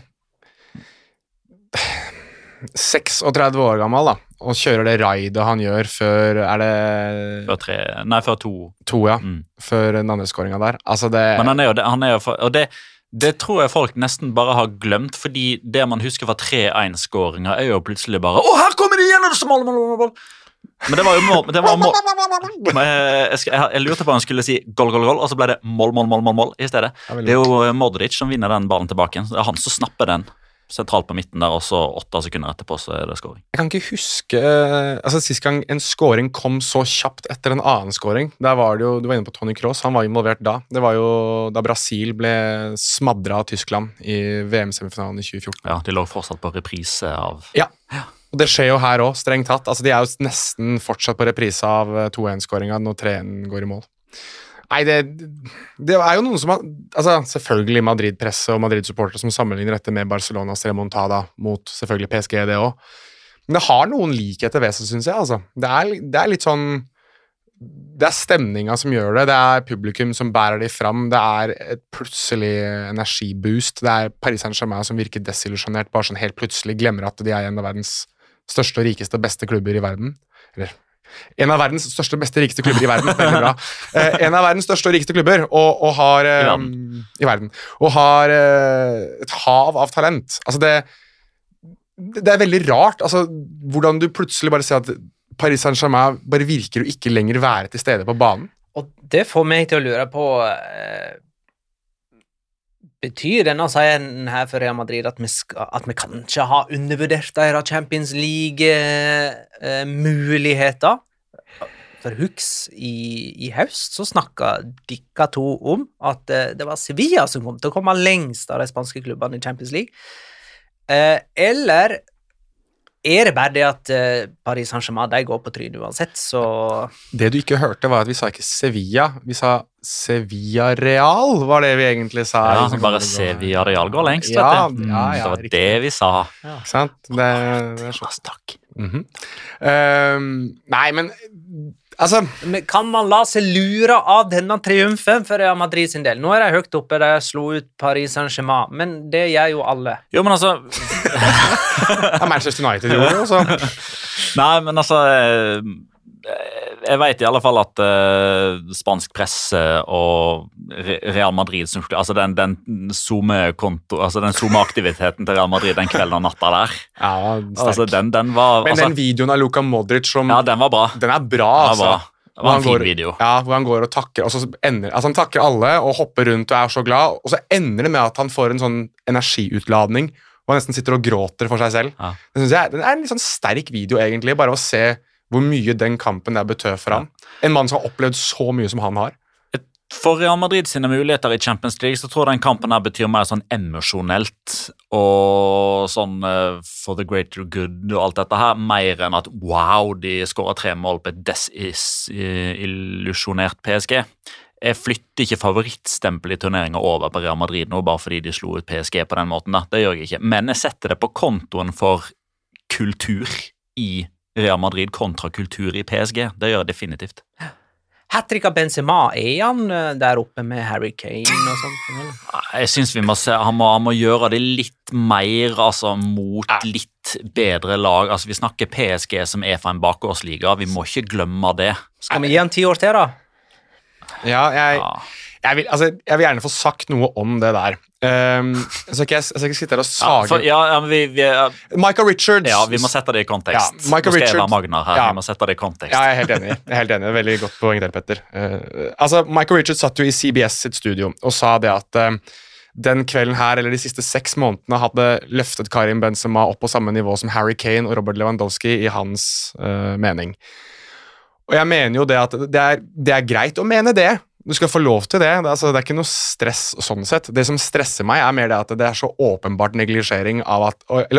36 år gammel da, og kjører det raidet han gjør før, før 2. Ja, før den andre skåringen der. Men han er jo og det tror jeg folk nesten bare har glemt, fordi det man husker fra 3-1-skåringer jo plutselig bare, her kommer de igjen, mål. Men det var mål. Jeg lurte på om han skulle si goal, og så ble det mål i stedet. Det jo Modric som vinner den ballen tilbake, det han som snapper den. sentralt på midten der, og så 8 sekunder etterpå så det scoring. Jeg kan ikke huske sist gang en scoring kom så kjapt etter en annen scoring. Der var det jo, du var inne på Toni Kroos, han var involvert da. Det var jo da Brasil ble smadret av Tyskland i VM-semifinalen i 2014. Ja, de lå fortsatt på reprise av... Ja, og det skjer jo her også, strengt tatt. Altså, de er jo nesten fortsatt på reprise av 2-1-scoringen når 3-1 går i mål. Nei, det er jo noen som har, altså selvfølgelig Madrid-presse og Madrid-supportere som sammenligner dette med Barcelonas remontada mot selvfølgelig PSG det også. Men det har noen likheter ved seg, synes jeg, altså. Det er litt sånn, det er stemninga som gjør det, det er publikum som bærer de fram, det er et plutselig energiboost, det er Paris Saint-Germain som virker desillusjonert, bare sånn helt plutselig glemmer at de er en av verdens største og rikeste og beste klubber i verden, eller en av verdens største, beste, rikeste klubber i verden. Veldig bra. En av verdens største og rikeste klubber, og har i verden. Og har et hav av talent. Altså det er veldig rart, altså hvordan du plutselig bare ser at Paris Saint-Germain bare virker å ikke lenger være til stede på banen. Og det får meg til å lure på betyr denne seieren her for Real Madrid at vi kanskje har undervurdert deres Champions League-muligheter? For huks i høst så snakket dere to om at det var Sevilla som kom til å komme lengst av de spanske klubbene i Champions League. Eller det bare det at Paris Saint-Germain, de går på trynet uansett, så... Det du ikke hørte var at vi sa ikke Sevilla, vi sa Sevilla Real, var det vi egentlig sa. Ja, bare Sevilla Real går lengst, ja, vet du. Ja, det var riktig. det vi sa. Ja. Ikke sant? Det er sånn. Takk. Nei, men altså... Men kan man la seg lure av denne triumfen for Real Madrid sin del? Nå de høyt oppe, de slo ut Paris Saint-Germain, men det gjør jo alle. Jo, men altså... Ja, Manchester United gjorde det, så... Nei, men altså... Jeg vet i alle fall at spansk presse og Real Madrid, altså den Zoom-konto, altså den Zoom-aktiviteten til Real Madrid den kvelden og natta der, ja, altså den var... Men altså, den videoen av Luka Modric som... Ja, den var bra. Den er bra, altså. Det var en fin video. Ja, hvor han går og takker, og så han takker alle og hopper rundt og er så glad, og så ender det med at han får en sånn energiutladning, og han nesten sitter og gråter for seg selv. Ja. Det synes jeg, den er en litt sånn sterk video egentlig, bare å se hvor mye den kampen der betød for ham. En mann som har opplevd så mye som han har. For Real Madrid sine muligheter i Champions League så tror jeg den kampen her betyr mer sånn emosjonelt og sånn for the greater good og alt dette her, mer enn at wow, de skårer 3 mål på et desillusjonert PSG. Jeg flytter ikke favorittstempel i turneringen over på Real Madrid nå, bare fordi de slo ut PSG på den måten da. Det gjør jeg ikke. Men jeg setter det på kontoen for kultur i Real Madrid kontra kultur i PSG. Det gjør jeg definitivt. Hat-trick av Benzema, han der oppe med Harry Kane og sånt? Eller? Jeg synes vi må se, han må gjøre det litt mer, altså mot litt bedre lag. Altså vi snakker PSG som fra en bakgårdsliga, vi må ikke glemme det. Skal vi gi han 10 år til da? Ja, jeg vil gjerne få sagt noe om det der. Så jeg skal ikke sitte her og sage. Michael Richards. Ja, vi må sette det i kontekst. Ja, Michael Richards. Nå skal jeg være Magnar her, vi må sette det i kontekst. Ja, jeg er helt enig. Veldig godt poeng der, Petter. Michael Richards satt jo i CBS sitt studio og sa det at den kvelden her, eller de siste 6 månedene, hadde løftet Karim Benzema opp på samme nivå som Harry Kane og Robert Lewandowski i hans mening. Og jeg mener jo det at det er greit å mene det. Du skal få lov til det. Det er ikke noe stress sånn sett. Det som stresser meg er mer det at det er så åpenbart neglisjering av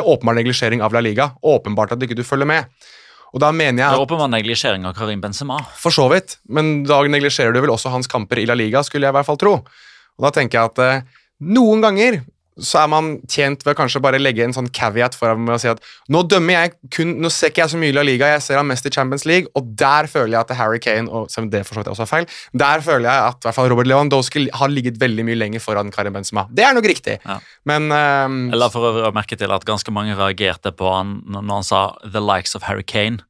La Liga. Åpenbart at ikke du følger med. Og da mener jeg... Det er åpenbart neglisjering av Karim Benzema. For så vidt. Men da neglisjerer du vel også hans kamper i La Liga, skulle jeg i hvert fall tro. Og da tenker jeg at noen ganger så er man tjent ved å kanskje bare legge en sånn caveat foran med å si at nå ser ikke jeg så mye i La Liga, jeg ser ham mest i Champions League, og der føler jeg at Harry Kane, og selv om det for så vidt også er feil, der føler jeg at i hvert fall Robert Lewandowski har ligget veldig mye lenger foran Karim Benzema. Det er nok riktig. Ja. Men... Eller for å merke til at ganske mange reagerte på han når han sa «The likes of Harry Kane»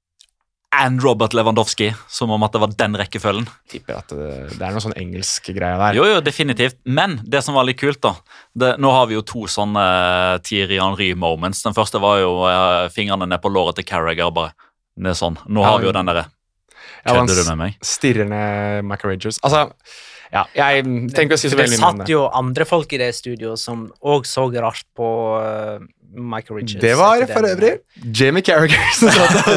and Robert Lewandowski, som om at det var den rekkefølgen. Tipper at det er noe sånn engelsk greie der. Jo, definitivt. Men det som var litt kult da, nå har vi jo 2 sånne Thierry Henry-moments. Den første var jo fingrene ned på låret til Carragher, bare. Det sånn. Nå har vi jo den der. Kødder du med meg? Stirrende Michael Richards. Altså, Ja, jeg tenker å si så Det veldig mye om satt det. jo andre folk i det studioet som også så rart på Michael Richards. Det var etter for den. øvrig Jamie Carragher som satt og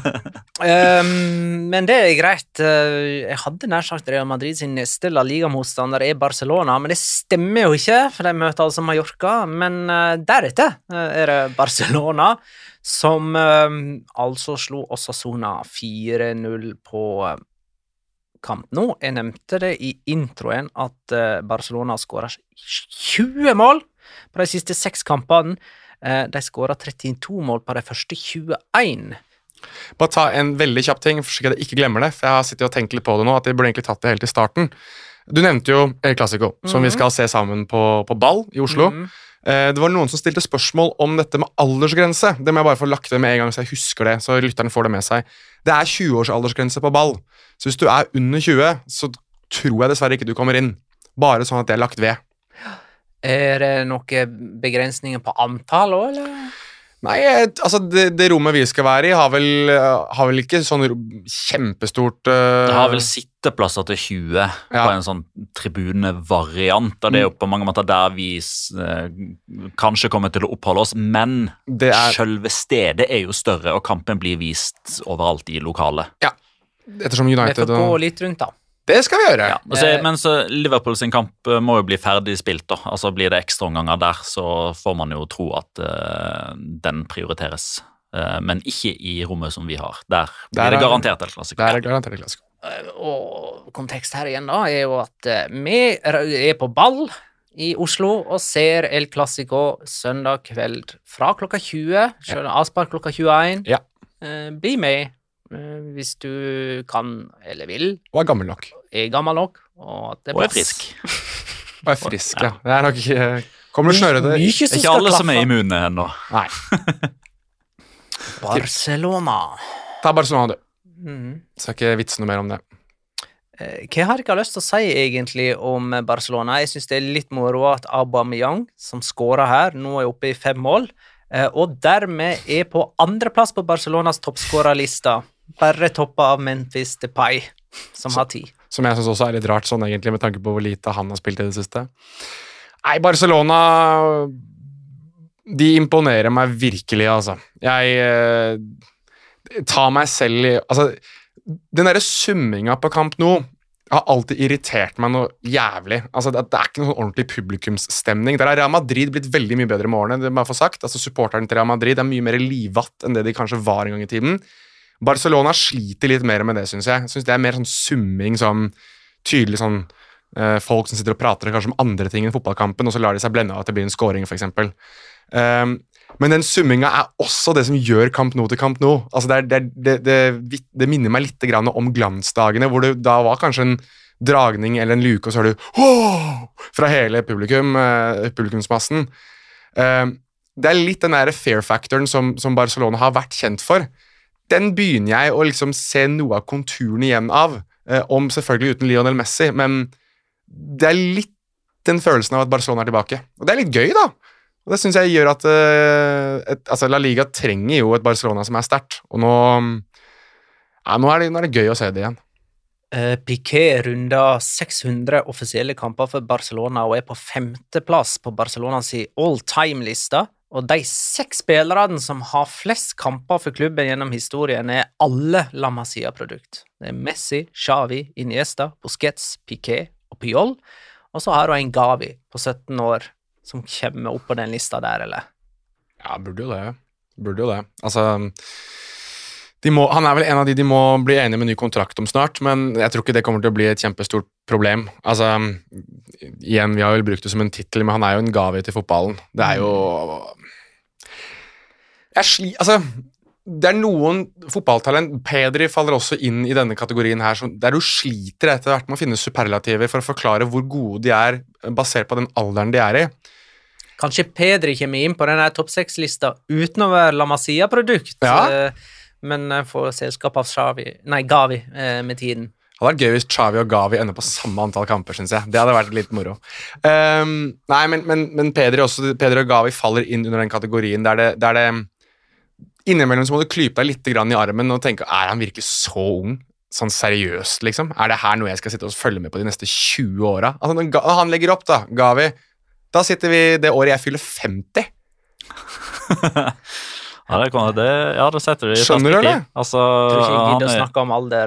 så. Men det er greit. Jeg hadde nær sagt Real Madrid sin neste La Liga-motstander er Barcelona, men det stemmer jo ikke, for de møter altså Mallorca. Men deretter er det Barcelona, som altså slo Osasuna 4-0 på Camp Nou. Jeg nevnte det i introen at Barcelona skåret 20 mål på de siste 6 kampene. De skåret 32 mål på de første 21. Bare ta en veldig kjapp ting, for så jeg ikke glemmer det, for jeg har sittet og tenkt litt på det nå, at jeg burde egentlig tatt det helt i starten. Du nevnte jo El Clasico, som vi skal se sammen på Ball i Oslo. Det var noen som stilte spørsmål om dette med aldersgrense. Det må jeg bare få lagt det med en gang, så jeg husker det, så lytterne får det med seg. Det er 20 års aldersgrense på Ball, så hvis du er under 20, så tror jeg dessverre ikke du kommer inn. Bare sånn at det er lagt ved. Er det noen begrensninger på antall også, eller? Nei, altså det rommet vi skal være i har vel ikke sånn kjempestort Det har vel sitteplasser til 20 på en sånn tribunevariant, og det er jo på mange måter der vi kanskje kommer til å oppholde oss, men selve stedet er jo større, og kampen blir vist overalt i lokalet. Ja, ettersom United... Vi får gå litt rundt da. Det skal vi gjøre. Ja, men så Liverpool sin kamp må jo bli ferdig spilt da. Altså blir det ekstra omganger der, så får man jo tro at den prioriteres. Men ikke i rommet som vi har. Der blir det garantert El Clasico. Der er det garantert El Clasico. Og kontekst her igjen da, er jo at vi er på Ball i Oslo og ser El Clasico søndag kveld fra klokka 20, selv avspark klokka 21. Ja. Bli med. Hvis du kan eller vil. Og er gammel nok. Er gammel nok. Og er frisk. Og er frisk, ja. Det er nok ikke... Kommer du snørre det? Det er ikke alle som er immune ennå. Nei. Barcelona. Ta Barcelona, du. Så ikke vitse noe mer om det. Hva har jeg ikke lyst til å si egentlig om Barcelona? Jeg synes det er litt moro at Aubameyang, som skårer her, nå er oppe i 5 mål, og dermed er på andreplass på Barcelonas toppskårerlista. Bare toppet av Memphis Depay, som har 10. Som jeg synes også er litt rart sånn egentlig, med tanke på hvor lite han har spilt i det siste. Nei, Barcelona, de imponerer meg virkelig, altså. Jeg tar meg selv i... Altså, den der summinga på Camp Nou har alltid irritert meg noe jævlig. Altså, det er ikke noen ordentlig publikumsstemning. Der har Real Madrid blitt veldig mye bedre med årene, det må jeg få sagt. Altså, supporteren til Real Madrid er mye mer livatt enn det de kanskje var en gang i tiden. Barcelona sliter litt mer med det, synes jeg. Jeg synes det er mer sånn summing, som tydelig sånn folk som sitter og prater kanskje om andre ting enn fotballkampen, og så lar de seg blende av at det blir en scoring, for eksempel. Men den summinga er også det som gjør Camp Nou til Camp Nou. Altså det minner meg litt grann om glansdagene, hvor det da var kanskje en dragning eller en luke, og så har du fra hele publikumsmassen. Det er litt den der fear-faktoren som Barcelona har vært kjent for. Den begynner jeg å liksom se noe av konturen igjen av, om selvfølgelig uten Lionel Messi, men det er litt den følelsen av at Barcelona er tilbake. Og det er litt gøy, da. Og det synes jeg gjør at altså La Liga trenger jo et Barcelona som er sterkt, og nå er det gøy å se det igjen. Piqué runder 600 offisielle kamper for Barcelona og er på 5. plass på Barcelonas all-time-lista, og de 6 spillerne som har flest kamper for klubben gjennom historien er alle La Masia-produkt. Det er Messi, Xavi, Iniesta, Busquets, Piqué og Puyol, og så har du en Gavi på 17 år som kommer opp på den lista der, eller? Ja, burde jo det. Altså, han er vel en av de må bli enige med ny kontrakt om snart, men jeg tror ikke det kommer til å bli et kjempestort problem. Altså, igjen, vi har vel brukt det som en titel, men han er jo en Gavi til fotballen. Det er jo... Altså, det er noen fotballtalent, Pedri faller også inn i denne kategorien her, der du sliter etter hvert med å finne superlativer for å forklare hvor gode de er, basert på den alderen de er i. Kanskje Pedri kommer inn på denne topp 6-lista uten å være La Masia-produkt, men får selskap av Gavi med tiden. Det hadde vært gøy hvis Xavi og Gavi ender på samme antall kamper, synes jeg. Det hadde vært litt moro. Nei, men Pedri og Gavi faller inn under den kategorien der det innimellom så må du klype deg litt grann i armen og tenke, er han virkelig så ung? sånn seriøst, liksom? Det her noe jeg skal sitte og følge med på de neste 20 årene? Altså, når han legger opp, da, Gavi, da sitter vi det året jeg fyller 50. Ja, det setter du i Skjønner du det? Altså, Jeg tror ikke jeg gidder å snakke om alder.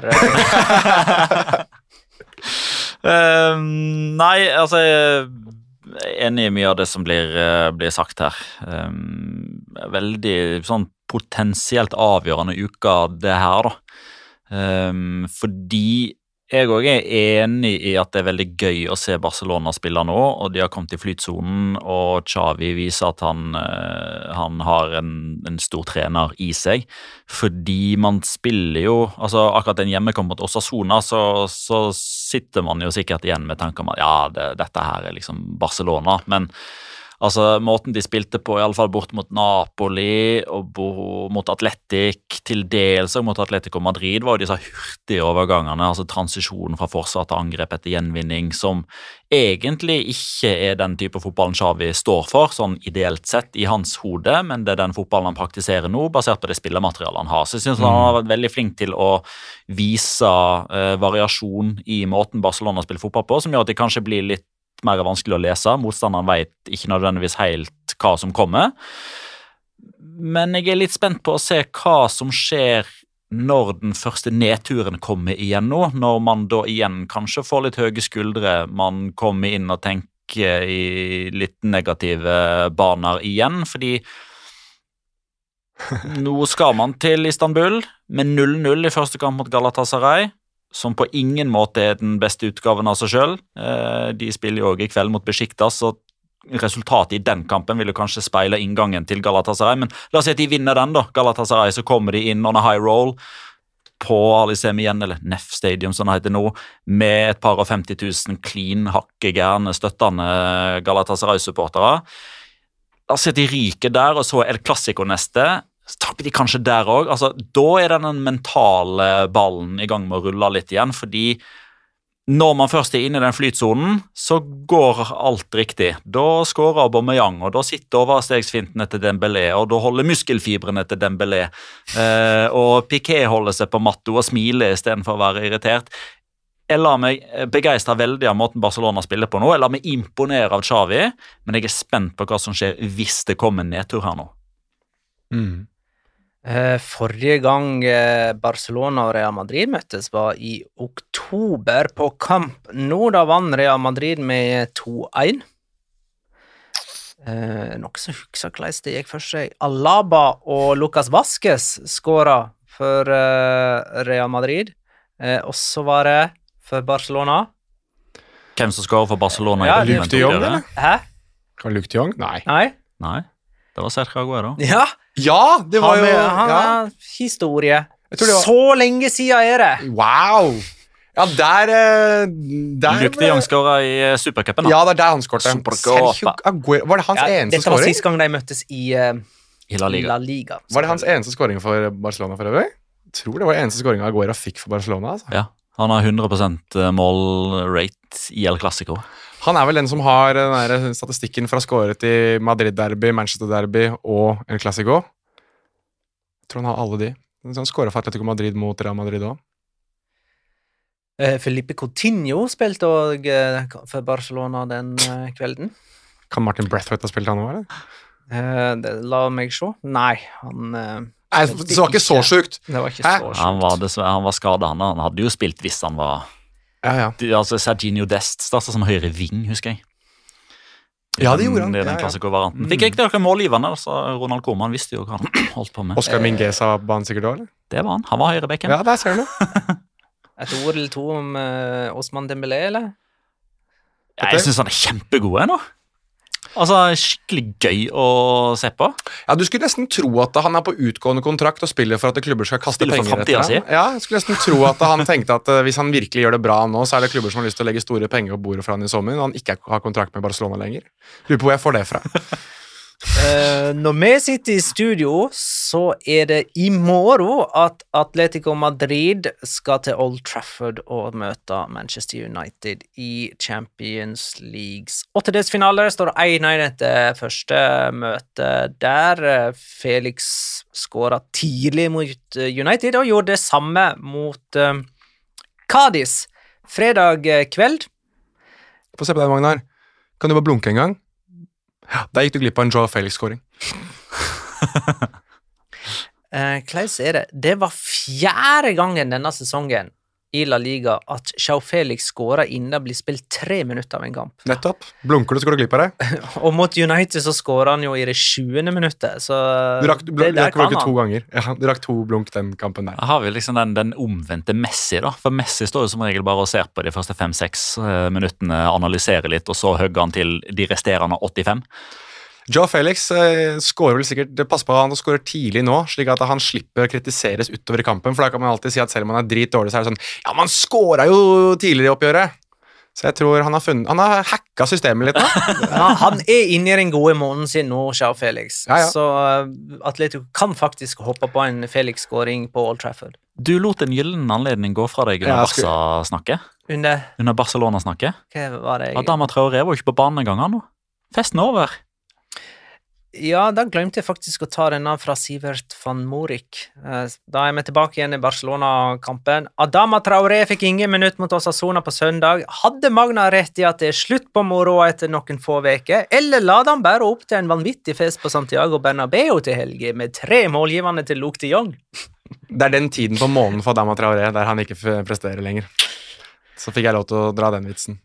Nei, altså jeg er enig i mye av det som blir sagt her. Veldig sånn potensielt avgjørende uka det her da. Fordi jeg også er enig i at det er veldig gøy å se Barcelona spille nå, og de har kommet i flytsonen, og Xavi viser at han har en stor trener i seg, fordi man spiller jo, altså akkurat den hjemmekamp mot Osasuna, så sitter man jo sikkert igjen med tanker om at ja, dette her er liksom Barcelona, men altså, måten de spilte på, i alle fall bort mot Napoli og mot Atletic, til dels og mot Atletico Madrid, var jo disse hurtige overgangene, altså transisjonen fra forsvar til angrep etter gjenvinning, som egentlig ikke er den type fotballen Xavi står for, sånn ideelt sett i hans hode, men det er den fotballen han praktiserer nå, basert på det spillermaterialet han har. Så jeg synes han har vært veldig flink til å vise variasjon i måten Barcelona spiller fotball på, som gjør at det kanskje blir litt mer vanskelig å lese. Motstanderen vet ikke nødvendigvis helt hva som kommer. Men jeg er litt spent på å se hva som skjer når den første nedturen kommer igjen nå, når man da igjen kanskje får litt høye skuldre, man kommer inn og tenker i litt negative baner igjen, fordi nå skal man til Istanbul med 0-0 i første kamp mot Galatasaray, som på ingen måte er den beste utgaven av seg selv. De spiller jo også i kveld mot Besiktas, så resultatet i den kampen vil jo kanskje speile inngangen til Galatasaray, men la oss si at de vinner den da, Galatasaray, så kommer de inn on a high roll på Alisem igjen, eller Nef Stadium som det heter nå, med et par og 50 000 clean, hakkegærne, støttende Galatasaray-supportere. La oss si at de ryker der, og så er det klassiko neste, så taper de kanskje der også. Altså, da er den mentale ballen i gang med å rulle litt igjen, fordi når man først er inne i den flytsonen, så går alt riktig. Da skårer Aubameyang, og da sitter overstegsfintene til Dembélé, og da holder muskelfibrene til Dembélé, og Piqué holder seg på matto og smiler i stedet for å være irritert. Jeg lar meg begeistre veldig av måten Barcelona spiller på nå, jeg lar meg imponere av Xavi, men jeg er spent på hva som skjer hvis det kommer en nedtur her nå. Forrige gang Barcelona og Real Madrid møttes var i oktober på Camp Nou. Da vann Real Madrid med 2-1. Noe som husker hvordan det gikk for seg. Alaba og Lucas Vázquez skåret for Real Madrid. Og så var det for Barcelona. Hvem som skåret for Barcelona? Ja, Luke de Jong, eller? Hæ? Kan Luke de Jong? Nei. Nei, det var Sergio Aguero. Ja, det var jo... Han er historie. Jeg tror det var... Så lenge siden er det. Wow! Ja, der Luke de Jong skåret i Supercupen. Ja, det er der han skårte. Sergio Aguero, var det hans eneste Dette var skåring? sist gang de møttes i La Liga. Var det hans eneste skåring for Barcelona for øvrig? Jeg tror det var eneste skåring Aguero fikk for Barcelona. Altså. Ja, han har 100% målrate i El Clasico. Han er vel den som har den der statistikken fra skåret i Madrid-derby, Manchester-derby og El Clasico. Jeg tror han har alle de. Han skåret for Atletico Madrid mot Real Madrid også. Felipe Coutinho spilte også for Barcelona den kvelden. Kan Martin Braithwaite ha spilt han også, eller? La meg se. Nei, han... Nei, det var ikke så sjukt. Det var ikke så sjukt. Han var skadet, han hadde jo spilt hvis han var... Ja. Altså Serginho Dest startet som høyre ving, husker jeg. Ja, det gjorde han. Det er den klassiko-varianten. Fikk ikke dere målgivende, så Ronald Koeman visste jo hva han holdt på med. Oscar Mingueza var han sikkert også, eller? Det var han var høyre bekken. Ja, der ser du det. Et ord eller to om Ousmane Dembélé, eller? Ja, jeg synes han er kjempegod nå. Altså, skikkelig gøy å se på. Ja, du skulle nesten tro at han er på utgående kontrakt og spiller for at klubber skal kaste Spiller for penger fremtiden, Ja, jeg skulle nesten tro at han tenkte at hvis han virkelig gjør det bra nå, så er det klubber som har lyst til å legge store penger på bordet for han i sommer, og han ikke har kontrakt med Barcelona lenger. Lurer på hvor jeg får det fra. Når vi sitter i studio, så er det i morgen at Atletico Madrid skal til Old Trafford og møte Manchester United i Champions Leagues åttedelsfinale. Det står 1-1 etter første møte der. Felix skåret tidlig mot United og gjorde det samme mot Cadiz, fredag kveld. Få se på deg, Magnar. Kan du bare blunke en gang? Ja, der gikk du glipp av en Joao Felix-scoring. Hvordan det? Det var 4. gangen denne sesongen i La Liga at Joao Felix skåret innen det blir spilt 3 minutter av en kamp. Nettopp. Blunker du, så går du glipp av det. Og mot United så skåret han jo i det 20. minuttet, så Du rakk blunke 2 ganger. Ja, du rakk 2 blunk den kampen der. Da har vi liksom den omvendte Messi da, for Messi står jo som regel bare og ser på de første 5-6 minuttene, analyserer litt, og så høgger han til de resterende 85. Joao Felix skårer vel sikkert, pass på han skårer tidlig nå, slik at han slipper å kritiseres utover i kampen, for da kan man alltid si at selv om han drit dårlig, så det sånn, ja, man skåret jo tidligere i oppgjøret. Så jeg tror han har hacket systemet litt nå. Ja, han inne i den gode måneden sin nå, Joao Felix. Ja. Så Atletico kan faktisk hoppe på en Felix-skåring på Old Trafford. Du lot en gyllen anledning gå fra deg under Barca-snakket. Under Barcelona-snakket. Hva var det? Adama Traoré var jo ikke på banen en gang han nå. Festen er over. Ja, da glemte jeg faktisk å ta denne fra Sivert van Morik. Da er vi tilbake igjen i Barcelona-kampen. Adama Traoré fikk ingen minutt mot Osasuna på søndag. Hadde Magna rett i at det er slutt på moroa etter noen få veker, eller la han bare opp til en vanvittig fest på Santiago Bernabeu til helge med 3 målgivende til Luke de Jong? Det er den tiden på måneden for Adama Traoré der han ikke presterer lenger. Så fikk jeg lov til å dra den vitsen.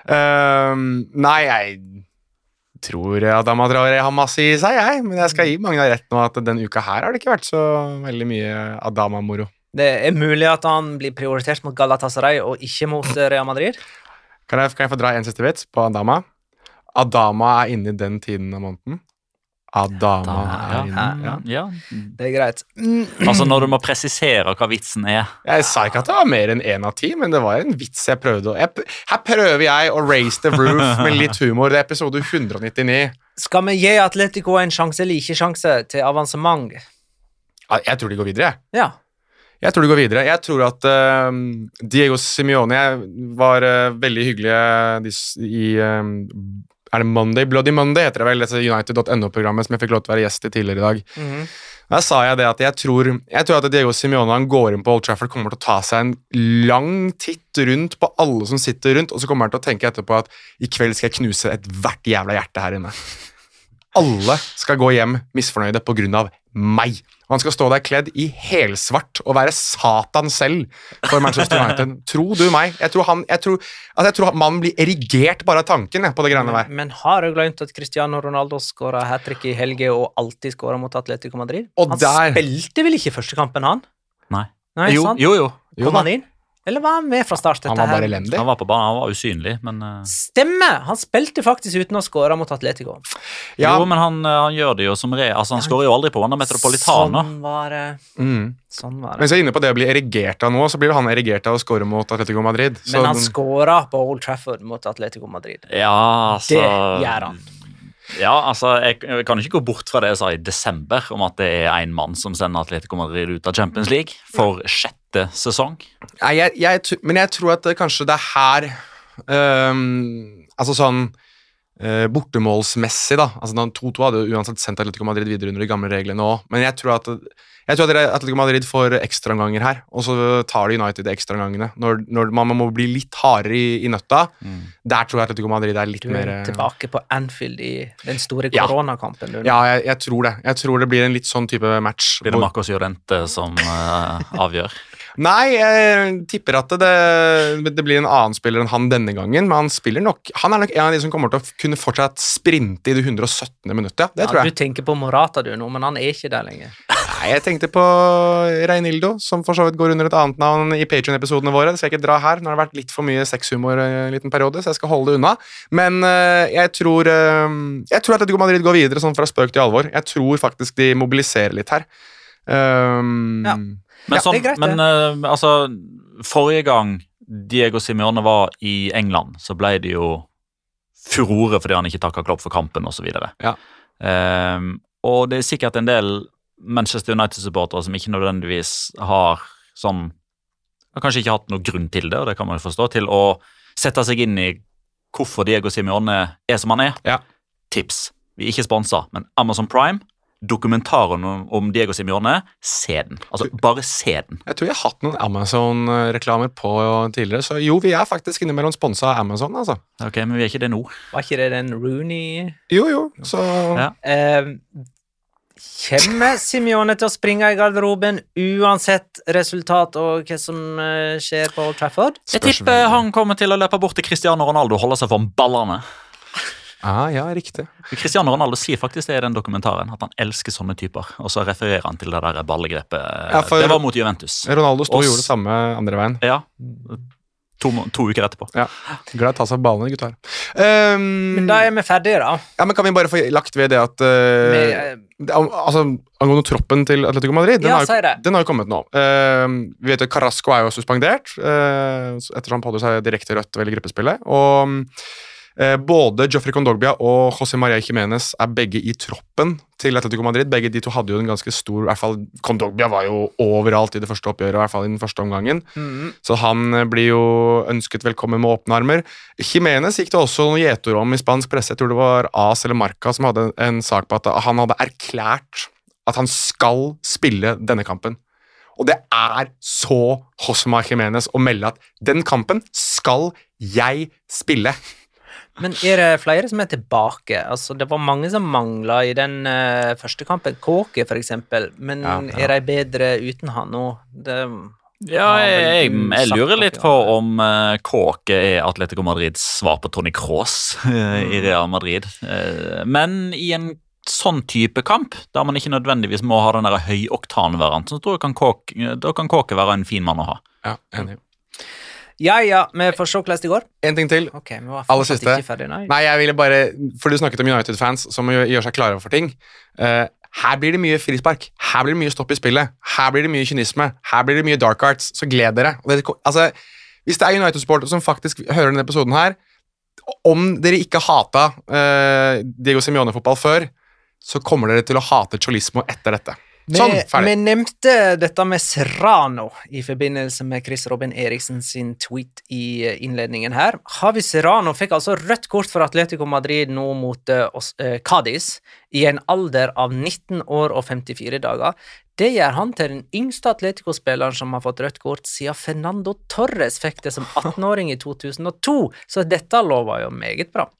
Nei, jeg tror Adama Traoré har masse i seg, men jeg skal gi Magnar rett nå at denne uka her har det ikke vært så veldig mye Adama-moro. Det er mulig at han blir prioritert mot Galatasaray og ikke mot Real Madrid. Kan jeg få dra en siste vits på Adama? Adama er inne i den tiden av måneden. Adama er inne. Ja. Det er greit. Altså når du må presisere hva vitsen er. Jeg sa ikke at det var mer enn 1 av 10, men det var en vits jeg prøvde. Her prøver jeg å raise the roof med litt humor. Det er episode 199. Skal vi gi Atletico en sjanse eller ikke sjanse til avansement? Jeg tror de går videre, Ja. Jeg tror de går videre. Jeg tror at Diego Simeone var veldig hyggelig i er det Monday? Bloody Monday heter det vel, dette United.no-programmet som jeg fikk lov til å være gjest i tidligere i dag. Der sa jeg det at jeg tror at Diego Simeone han går inn på Old Trafford kommer til å ta seg en lang titt rundt på alle som sitter rundt, og så kommer han til å tenke etterpå at i kveld skal jeg knuse et hvert jævla hjerte her inne. Alle skal gå hjem misfornøyde på grunn av meg. Og han skal stå der kledd i helsvart og være Satan selv for Manchester United. Tror du meg? Jeg tror mannen blir erigert bare av tanken på det greiene der. Men har du glemt at Cristiano Ronaldo skåret hat-trick i helge og alltid skåret mot Atletico Madrid? Og han spilte vel ikke første kampen, han? Nei. Sant? Jo. Kom han inn? Eller var han med fra start? Han var bare elendig. Han var på banen, han var usynlig, men Stemmer! Han spilte faktisk uten å skåre mot Atletico. Ja. Jo, men han gjør det jo som altså han skårer jo aldri på Wanda Metropolitano. Sånn var det. Men så inne på det å bli erigert av noe, så blir han erigert av å skåre mot Atletico Madrid. Men han skåret på Old Trafford mot Atletico Madrid. Ja, altså Det gjør han. Ja, altså, jeg kan ikke gå bort fra det jeg sa i desember, om at det er en mann som sender Atletico Madrid ut av Champions League for 6. sesong. Nei, men jeg tror at kanskje det er her altså sånn bortemålsmessig da, altså 2-2 hadde jo uansett sendt Atletico Madrid videre under de gamle reglene også, men jeg tror at Atletico Madrid får ekstraomganger her, og så tar de United ekstraomgangene. Når man må bli litt hardere i nøtta, der tror jeg Atletico Madrid er litt mer tilbake på Anfield i den store koronakampen. Ja, jeg tror det. Jeg tror det blir en litt sånn type match. Blir det Marcos Llorente som avgjør? Nei, jeg tipper at det blir en annen spiller enn han denne gangen, men han er nok en av de som kommer til å kunne fortsatt sprinte i det 117. minuttet. Ja, det tror jeg. Du tenker på Morata du nå, men han er ikke der lenger. Nei, jeg tenkte på Reinildo, som for så vidt går under et annet navn i Patreon-episodene våre. Det skal jeg ikke dra her, nå har det vært litt for mye sexhumor en liten periode, så jeg skal holde det unna. Men jeg tror at Atletico Madrid går videre sånn fra spøk til alvor. Jeg tror faktisk de mobiliserer litt her. Ja. Men altså, forrige gang Diego Simeone var i England, så ble det jo furore fordi han ikke takket Klopp for kampen og så videre. Ja. Og det er sikkert en del Manchester United-supportere som ikke nødvendigvis har sånn, kanskje ikke hatt noen grunn til det, og det kan man jo forstå, til å sette seg inn i hvorfor Diego Simeone er som han er. Ja. Tips. Vi er ikke sponset, men Amazon Prime, dokumentaren om Diego Simeone, se den. Altså, bare se den. Jeg tror jeg har hatt noen Amazon-reklamer på tidligere, så jo, vi faktisk innimellom sponset av Amazon, altså. Ok, men vi ikke det nå. Var ikke det den Rooney? Jo, så... Ja. Kommer Simeone til å springe i garderoben uansett resultat og hva som skjer på Old Trafford? Jeg tipper han kommer til å løpe bort til Cristiano Ronaldo og holde seg for ballene. Ja, riktig. Cristiano Ronaldo sier faktisk det i den dokumentaren, at han elsker sånne typer, og så refererer han til det der ballegrepet. Ja, det var mot Juventus. Ronaldo stod og gjorde det samme andre veien. Ja, to uker etterpå. Ja, glad å ta seg ballene, guttar. Men da vi ferdige, da. Ja, men kan vi bare få lagt ved det at altså, angående troppen til Atletico Madrid, den har jo kommet nå. Vi vet at Carrasco jo suspendert, ettersom han pådro seg direkte rødt ved gruppespillet, og både Geoffrey Kondogbia og José María Jiménez begge i troppen til Atletico Madrid. Begge de to hadde jo en ganske stor, i hvert fall Kondogbia var jo overalt i det første oppgjøret, i hvert fall i den første omgangen. Så han blir jo ønsket velkommen med åpne armer. Jiménez gikk det også noe gjetord om i spansk presse, jeg tror det var AS eller Marca som hadde en sak på at han hadde erklært at han skal spille denne kampen. Og det så José María Jiménez å melde at den kampen skal jeg spille. Men det flere som tilbake? Altså, det var mange som manglet i den første kampen. Kåke, for eksempel. Men de bedre uten han nå? Jeg lurer litt på om Kåke Atletico Madrids svar på Toni Kroos i Real Madrid. Men i en sånn type kamp, der man ikke nødvendigvis må ha den der høyoktanvarianten, så tror jeg da kan Kåke være en fin mann å ha. Ja, enig. Ja, vi får se hvordan det går. En ting til. Ok, vi var aller siste. Ikke ferdig, nei, jeg ville bare, for du snakket om United-fans som gjør seg klare for ting. Her blir det mye frispark. Her blir det mye stopp i spillet. Her blir det mye kynisme. Her blir det mye dark arts. Så gled dere. Altså, hvis det United-supporter som faktisk hører denne episoden her, om dere ikke hatet Diego Simeone-fotball før, så kommer dere til å hate cholismo etter dette. Sånn, vi nevnte dette med Serrano i forbindelse med Chris Robin Eriksen sin tweet i innledningen her. Javi Serrano fikk altså rødt kort for Atletico Madrid nå mot Cadiz i en alder av 19 år og 54 dager. Det gjør han til den yngste Atletico-spilleren som har fått rødt kort siden Fernando Torres fikk det som 18-åring i 2002, så dette lover jo meget bra.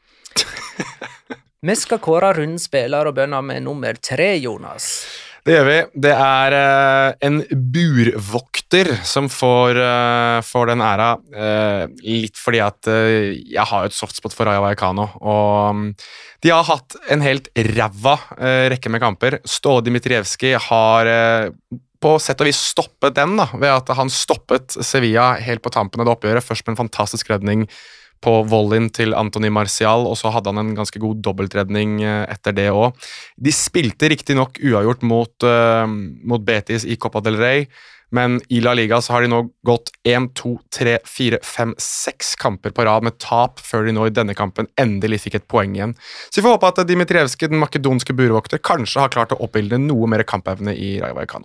Vi skal kåre rundspiller og begynne med nummer 3, Jonas. Det gjør vi. Det en burvokter som får den æra, litt fordi at jeg har et softspot for Rayo Vallecano, og de har hatt en helt ræva rekke med kamper. Ståle Dimitrievski har på sett og vis stoppet den, ved at han stoppet Sevilla helt på tampen av det oppgjøret, først med en fantastisk redning på volleyen til Anthony Martial, og så hadde han en ganske god dobbeltredning etter det også. De spilte riktig nok uavgjort mot Betis i Copa del Rey, men i La Liga så har de nå gått 1, 2, 3, 4, 5, 6 kamper på rad med tap, før de nå i denne kampen endelig fikk et poeng igjen. Så vi får håpe at Dimitrievski, den makedonske burvokter, kanskje har klart å oppbilde noe mer kampevne i Rayo Vallecano.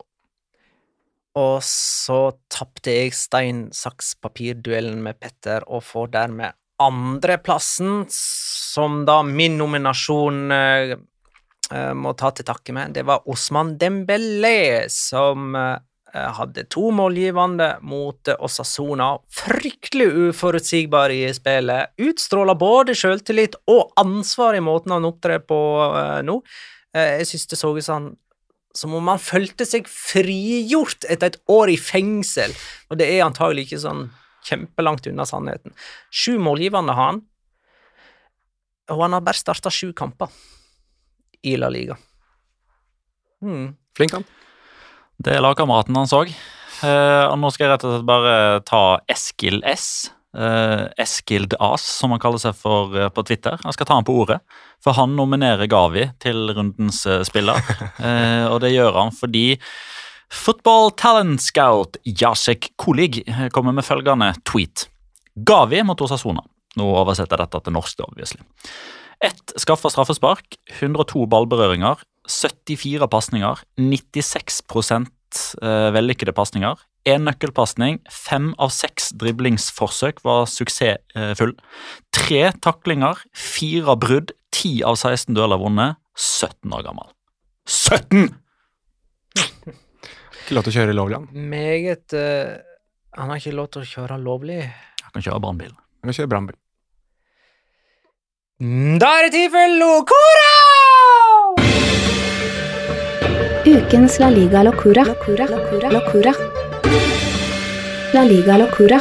Og så tappte jeg stein, saks, papir-duellen med Petter, og får dermed andreplassen, som da min nominasjon må ta til takke med. Det var Ousmane Dembélé, som hadde 2 målgivende mot Osasuna. Fryktelig uforutsigbar i spillet. Utstråler både selvtillit og ansvar i måten han opptrer på nå. Jeg synes det så ut som om han følte seg frigjort etter et år i fengsel, og det antagelig ikke sånn kjempelangt unna sannheten. 7 målgivende har han, og han har bare startet 7 kamper i La Liga. Flink han. Det lagkameraten han så. Og nå skal jeg rett og slett bare ta Eskil S. Eskild As, som han kaller seg for på Twitter. Jeg skal ta han på ordet, for han nominerer Gavi til rundens spiller. Og det gjør han fordi Football Talent Scout Jacek Kulig kommer med følgende tweet. Gavi mot Osasuna. Nå oversetter dette til norsk, obviously. 1 skaffet straffespark, 102 ballberøringer, 74 passninger, 96% vellykkede passninger, 1 nøkkelpassning, 5 av 6 driblingsforsøk var suksessfull, 3 taklinger, 4 brudd, 10 av 16 dueller vunnet, 17 år gammel. 17! Ikke lov til å kjøre lovlig, han. Meget Han har ikke lov til å kjøre lovlig. Jeg kan kjøre brannbil. Han kan kjøre brannbil. Da er det tid for Locora! Ukens La Liga Locura. La Liga Locura.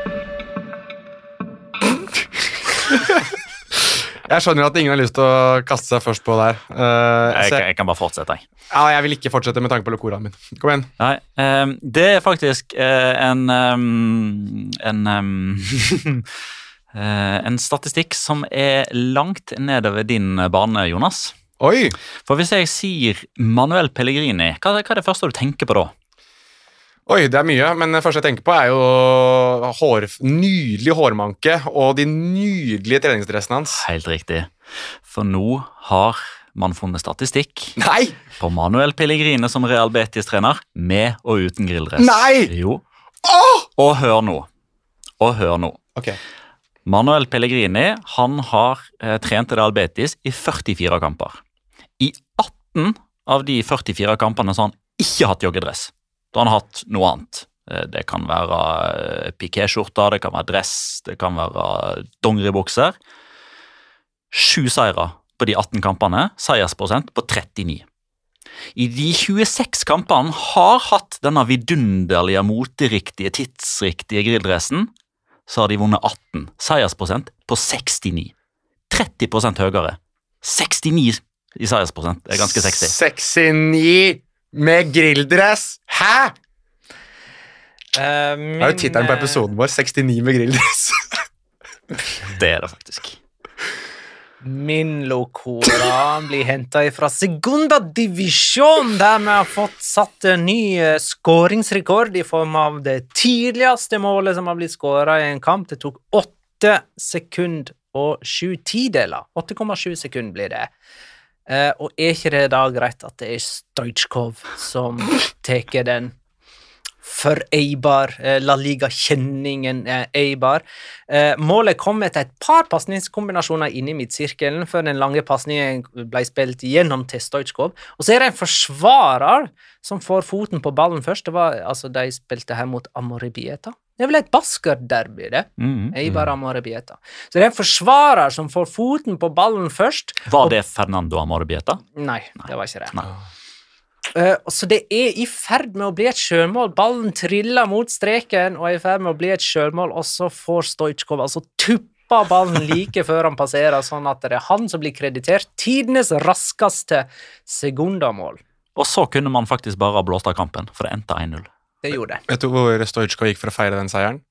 Jeg skjønner at ingen har lyst til å kaste seg først på der. Jeg kan bare fortsette, jeg. Ja, jeg vil ikke fortsette med tanke på locoraen min. Kom igjen. Nei, det er faktisk en statistikk som er langt nedover din bane, Jonas. Oi! For hvis jeg sier Manuel Pellegrini, hva er det første du tenker på da? Oi, det er mye, men det første jeg tenker på er jo nydelig hårmanke og de nydelige treningsdressene hans. Helt riktig. For nå har man funnet statistikk Nei! på Manuel Pellegrini som Real Betis-trener, med og uten grilldress. Nei! Jo. Åh! Og hør nå. Ok. Manuel Pellegrini, han har trent Real Betis i 44 kamper. I 18 av de 44 kampene så har han ikke hatt joggedress. Da har han hatt noe annet. Det kan være pikéskjorter, det kan være dress, det kan være dongeribukser. 7 seire på de 18 kampene, seiersprosent på 39. I de 26 kampene har hatt denne vidunderlige, moteriktige, tidsriktige grilldressen, så har de vunnet 18. Seiersprosent på 69. 30% høyere. 69 i seiersprosent. Det er ganske sexy. 69 med grilldress. Hæ? Det er jo tittelen på episoden vår, 69 med grilldress. Det er det faktisk. Min Locora blir hentet fra Segunda Divisjon, der vi har fått satt en ny skåringsrekord i form av det tidligste målet som har blitt skåret i en kamp. Det tok 8 sekunder og 7 tideler. 8,7 sekunder blir det. Og er ikke det da greit at det er Stoichkov som teker den for Eibar, La Liga-kjenningen Eibar. Målet kom etter et par passningskombinasjoner inne i midtsirkelen før den lange passningen ble spilt gjennom til Stoichkov. Og så er det en forsvarer som får foten på ballen først. Det var, altså, de spilte her mot Amorebieta. Det er vel et Basker-derby, det. Eibar Amorebieta. Så det er en forsvarer som får foten på ballen først. Var det Fernando Amorebieta? Nei, det var ikke det. Nei. Så det er i ferd med å bli et selvmål. Ballen triller mot streken og er i ferd med å bli et selvmål, og så får Stoichkov altså tuppa ballen like før han passerer, sånn at det er han som blir kreditert. Tidenes raskeste sekundamål. Og så kunne man faktisk bare ha blåst av kampen, for det endte 1-0. Det gjorde det. Vet du hvor Stoichkov gikk for å feire den seieren?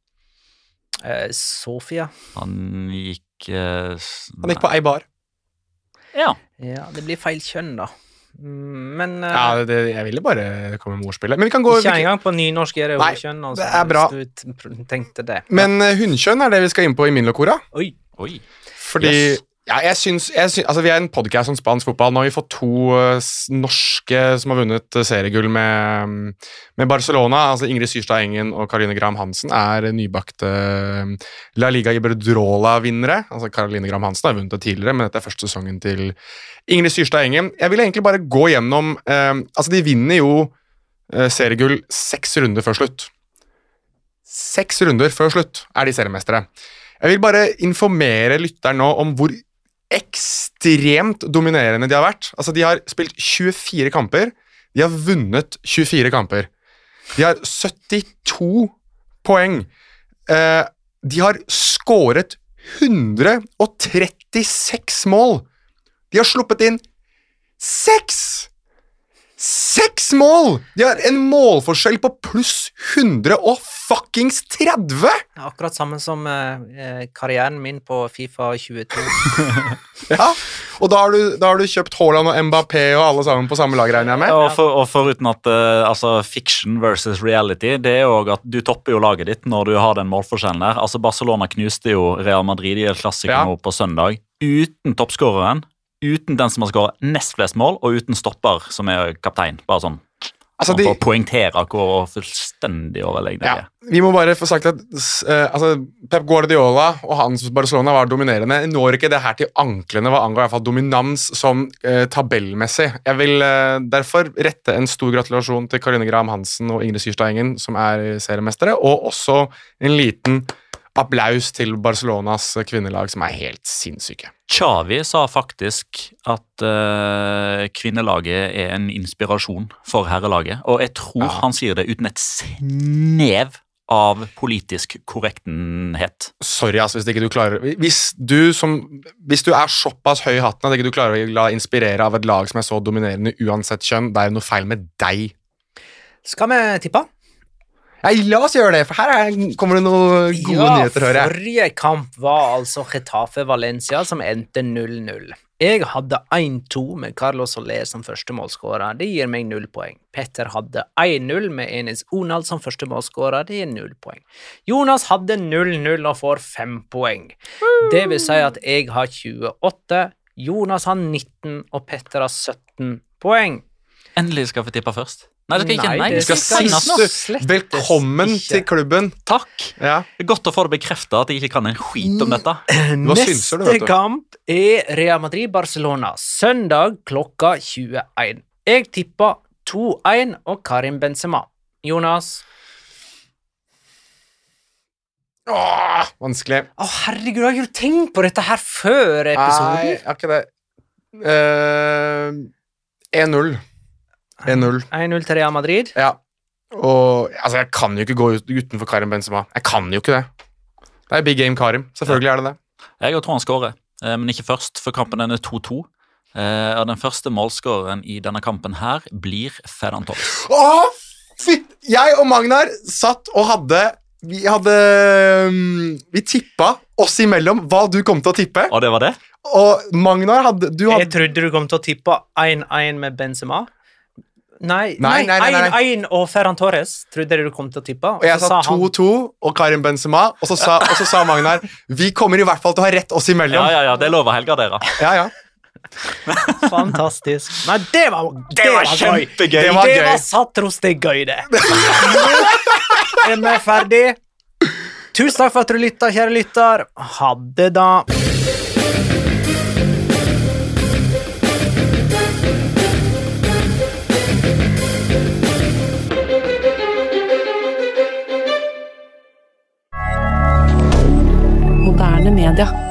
Sofia. Han gikk Han gikk på Eibar. Ja. Ja, det blir feil kjønn da. Men Ja, jeg ville bare komme med ordspillet. Men vi kan gå ikke engang på nynorsk er det Nei, kjønn. Altså, det er bra. hvis du tenkte det. Men hunnkjønn er det vi skal inn på i min Locora. Oi. Fordi Yes. ja, jeg syns altså, vi er en podcast om spansk fotball. Nå har vi fått 2 norske som har vunnet seriegull med Barcelona. Altså Ingrid Syrstad Engen og Caroline Graham Hansen er nybakte La Liga Iberdrola-vinnere. Altså Caroline Graham Hansen har vunnet det tidligere, men dette er første sesongen til Ingrid Syrstad Engen. Jeg vil egentlig bare gå gjennom altså de vinner jo seriegull 6 runder før slutt. 6 runder før slutt er de seriemestere. Jeg vil bare informere lytteren nå om hvor ekstremt dominerende de har vært. Altså, de har spilt 24 kamper. De har vunnet 24 kamper. De har 72 poeng. De har skåret 136 mål. De har sluppet inn 6 mål! De har en målforskjell på pluss 130! Akkurat samme som karrieren min på FIFA 22. Ja, og da har du kjøpt Haaland og Mbappé og alle sammen på samme lag, regner jeg med. Og foruten at altså, fiction versus reality, det er jo at du topper jo laget ditt når du har den målforskjellen der. Altså Barcelona knuste jo Real Madrid i et klassiker nå på søndag, uten toppskåreren, uten den som har skåret nest flest mål, og uten stopper som er kaptein. Bare sånn Altså, for å poengtere hvor fullstendig overlegne de er. Vi må bare få sagt at Pep Guardiola og hans Barcelona var dominerende. Jeg når ikke det her til anklene hva angår i hvert fall dominans som tabellmessig. Jeg vil derfor rette en stor gratulasjon til Karine Graham Hansen og Ingrid Syrstad Engen, som er seriemestere, og også en liten applaus til Barcelonas kvinnelag, som er helt sinnssyke. Xavi sa faktisk at kvinnelaget er en inspirasjon for herrelaget, og jeg tror han sier det uten et snev av politisk korrektenhet. Sorry, hvis ikke du klarer... Hvis du er såpass høy i hatten at ikke du klarer å la inspirere av et lag som er så dominerende uansett kjønn, det er noe feil med deg. Skal vi tippe? Ja, la oss gjøre det, for her kommer det noen gode nyheter, hører jeg. Forrige kamp var altså Getafe Valencia, som endte 0-0. Jeg hadde 1-2 med Carlos Soler som første målskårer. Det gir meg 0 poeng. Petter hadde 1-0 med Enes Onal som første målskårer. Det gir 0 poeng. Jonas hadde 0-0 og får 5 poeng. Det vil si at jeg har 28, Jonas har 19 og Petter har 17 poeng. Endelig skal vi tippe først. Nei, det skal ikke. Nei, det skal sist. Velkommen til klubben. Takk. Ja. Det er godt å få det bekreftet at jeg ikke kan en skit om dette. Neste kamp er Real Madrid-Barcelona, søndag klokka 21. Jeg tipper 2-1 og Karim Benzema. Jonas? Vanskelig. Herregud, har du tenkt på dette her før episoden? Nei, jeg har ikke det. 1-0. 1-0 til Real Madrid. Ja, og jeg kan jo ikke gå utenfor Karim Benzema. Jeg kan jo ikke det. Det er big game Karim, selvfølgelig er det det. Jeg tror han skårer, men ikke først, for kampen er 2-2. Og den første målskåreren i denne kampen her blir Ferran Torres. Jeg og Magnar satt og vi tippa oss imellom hva du kom til å tippe. Og det var det? Og Magnar Jeg trodde du kom til å tippe 1-1 med Benzema. Nei, 1-1 og Ferran Torres trodde du kom til å tippe. Og jeg sa 2-2 og Karim Benzema, og så sa Magnar vi kommer i hvert fall til å ha rett oss imellom. Ja, det lover Helga dere. Ja. Fantastisk. Nei, det var kjempegøy. Det var Satros, det er gøy, det. Er vi ferdig? Tusen takk for at du lyttet, kjære lytter. Ha det da. Moderne media.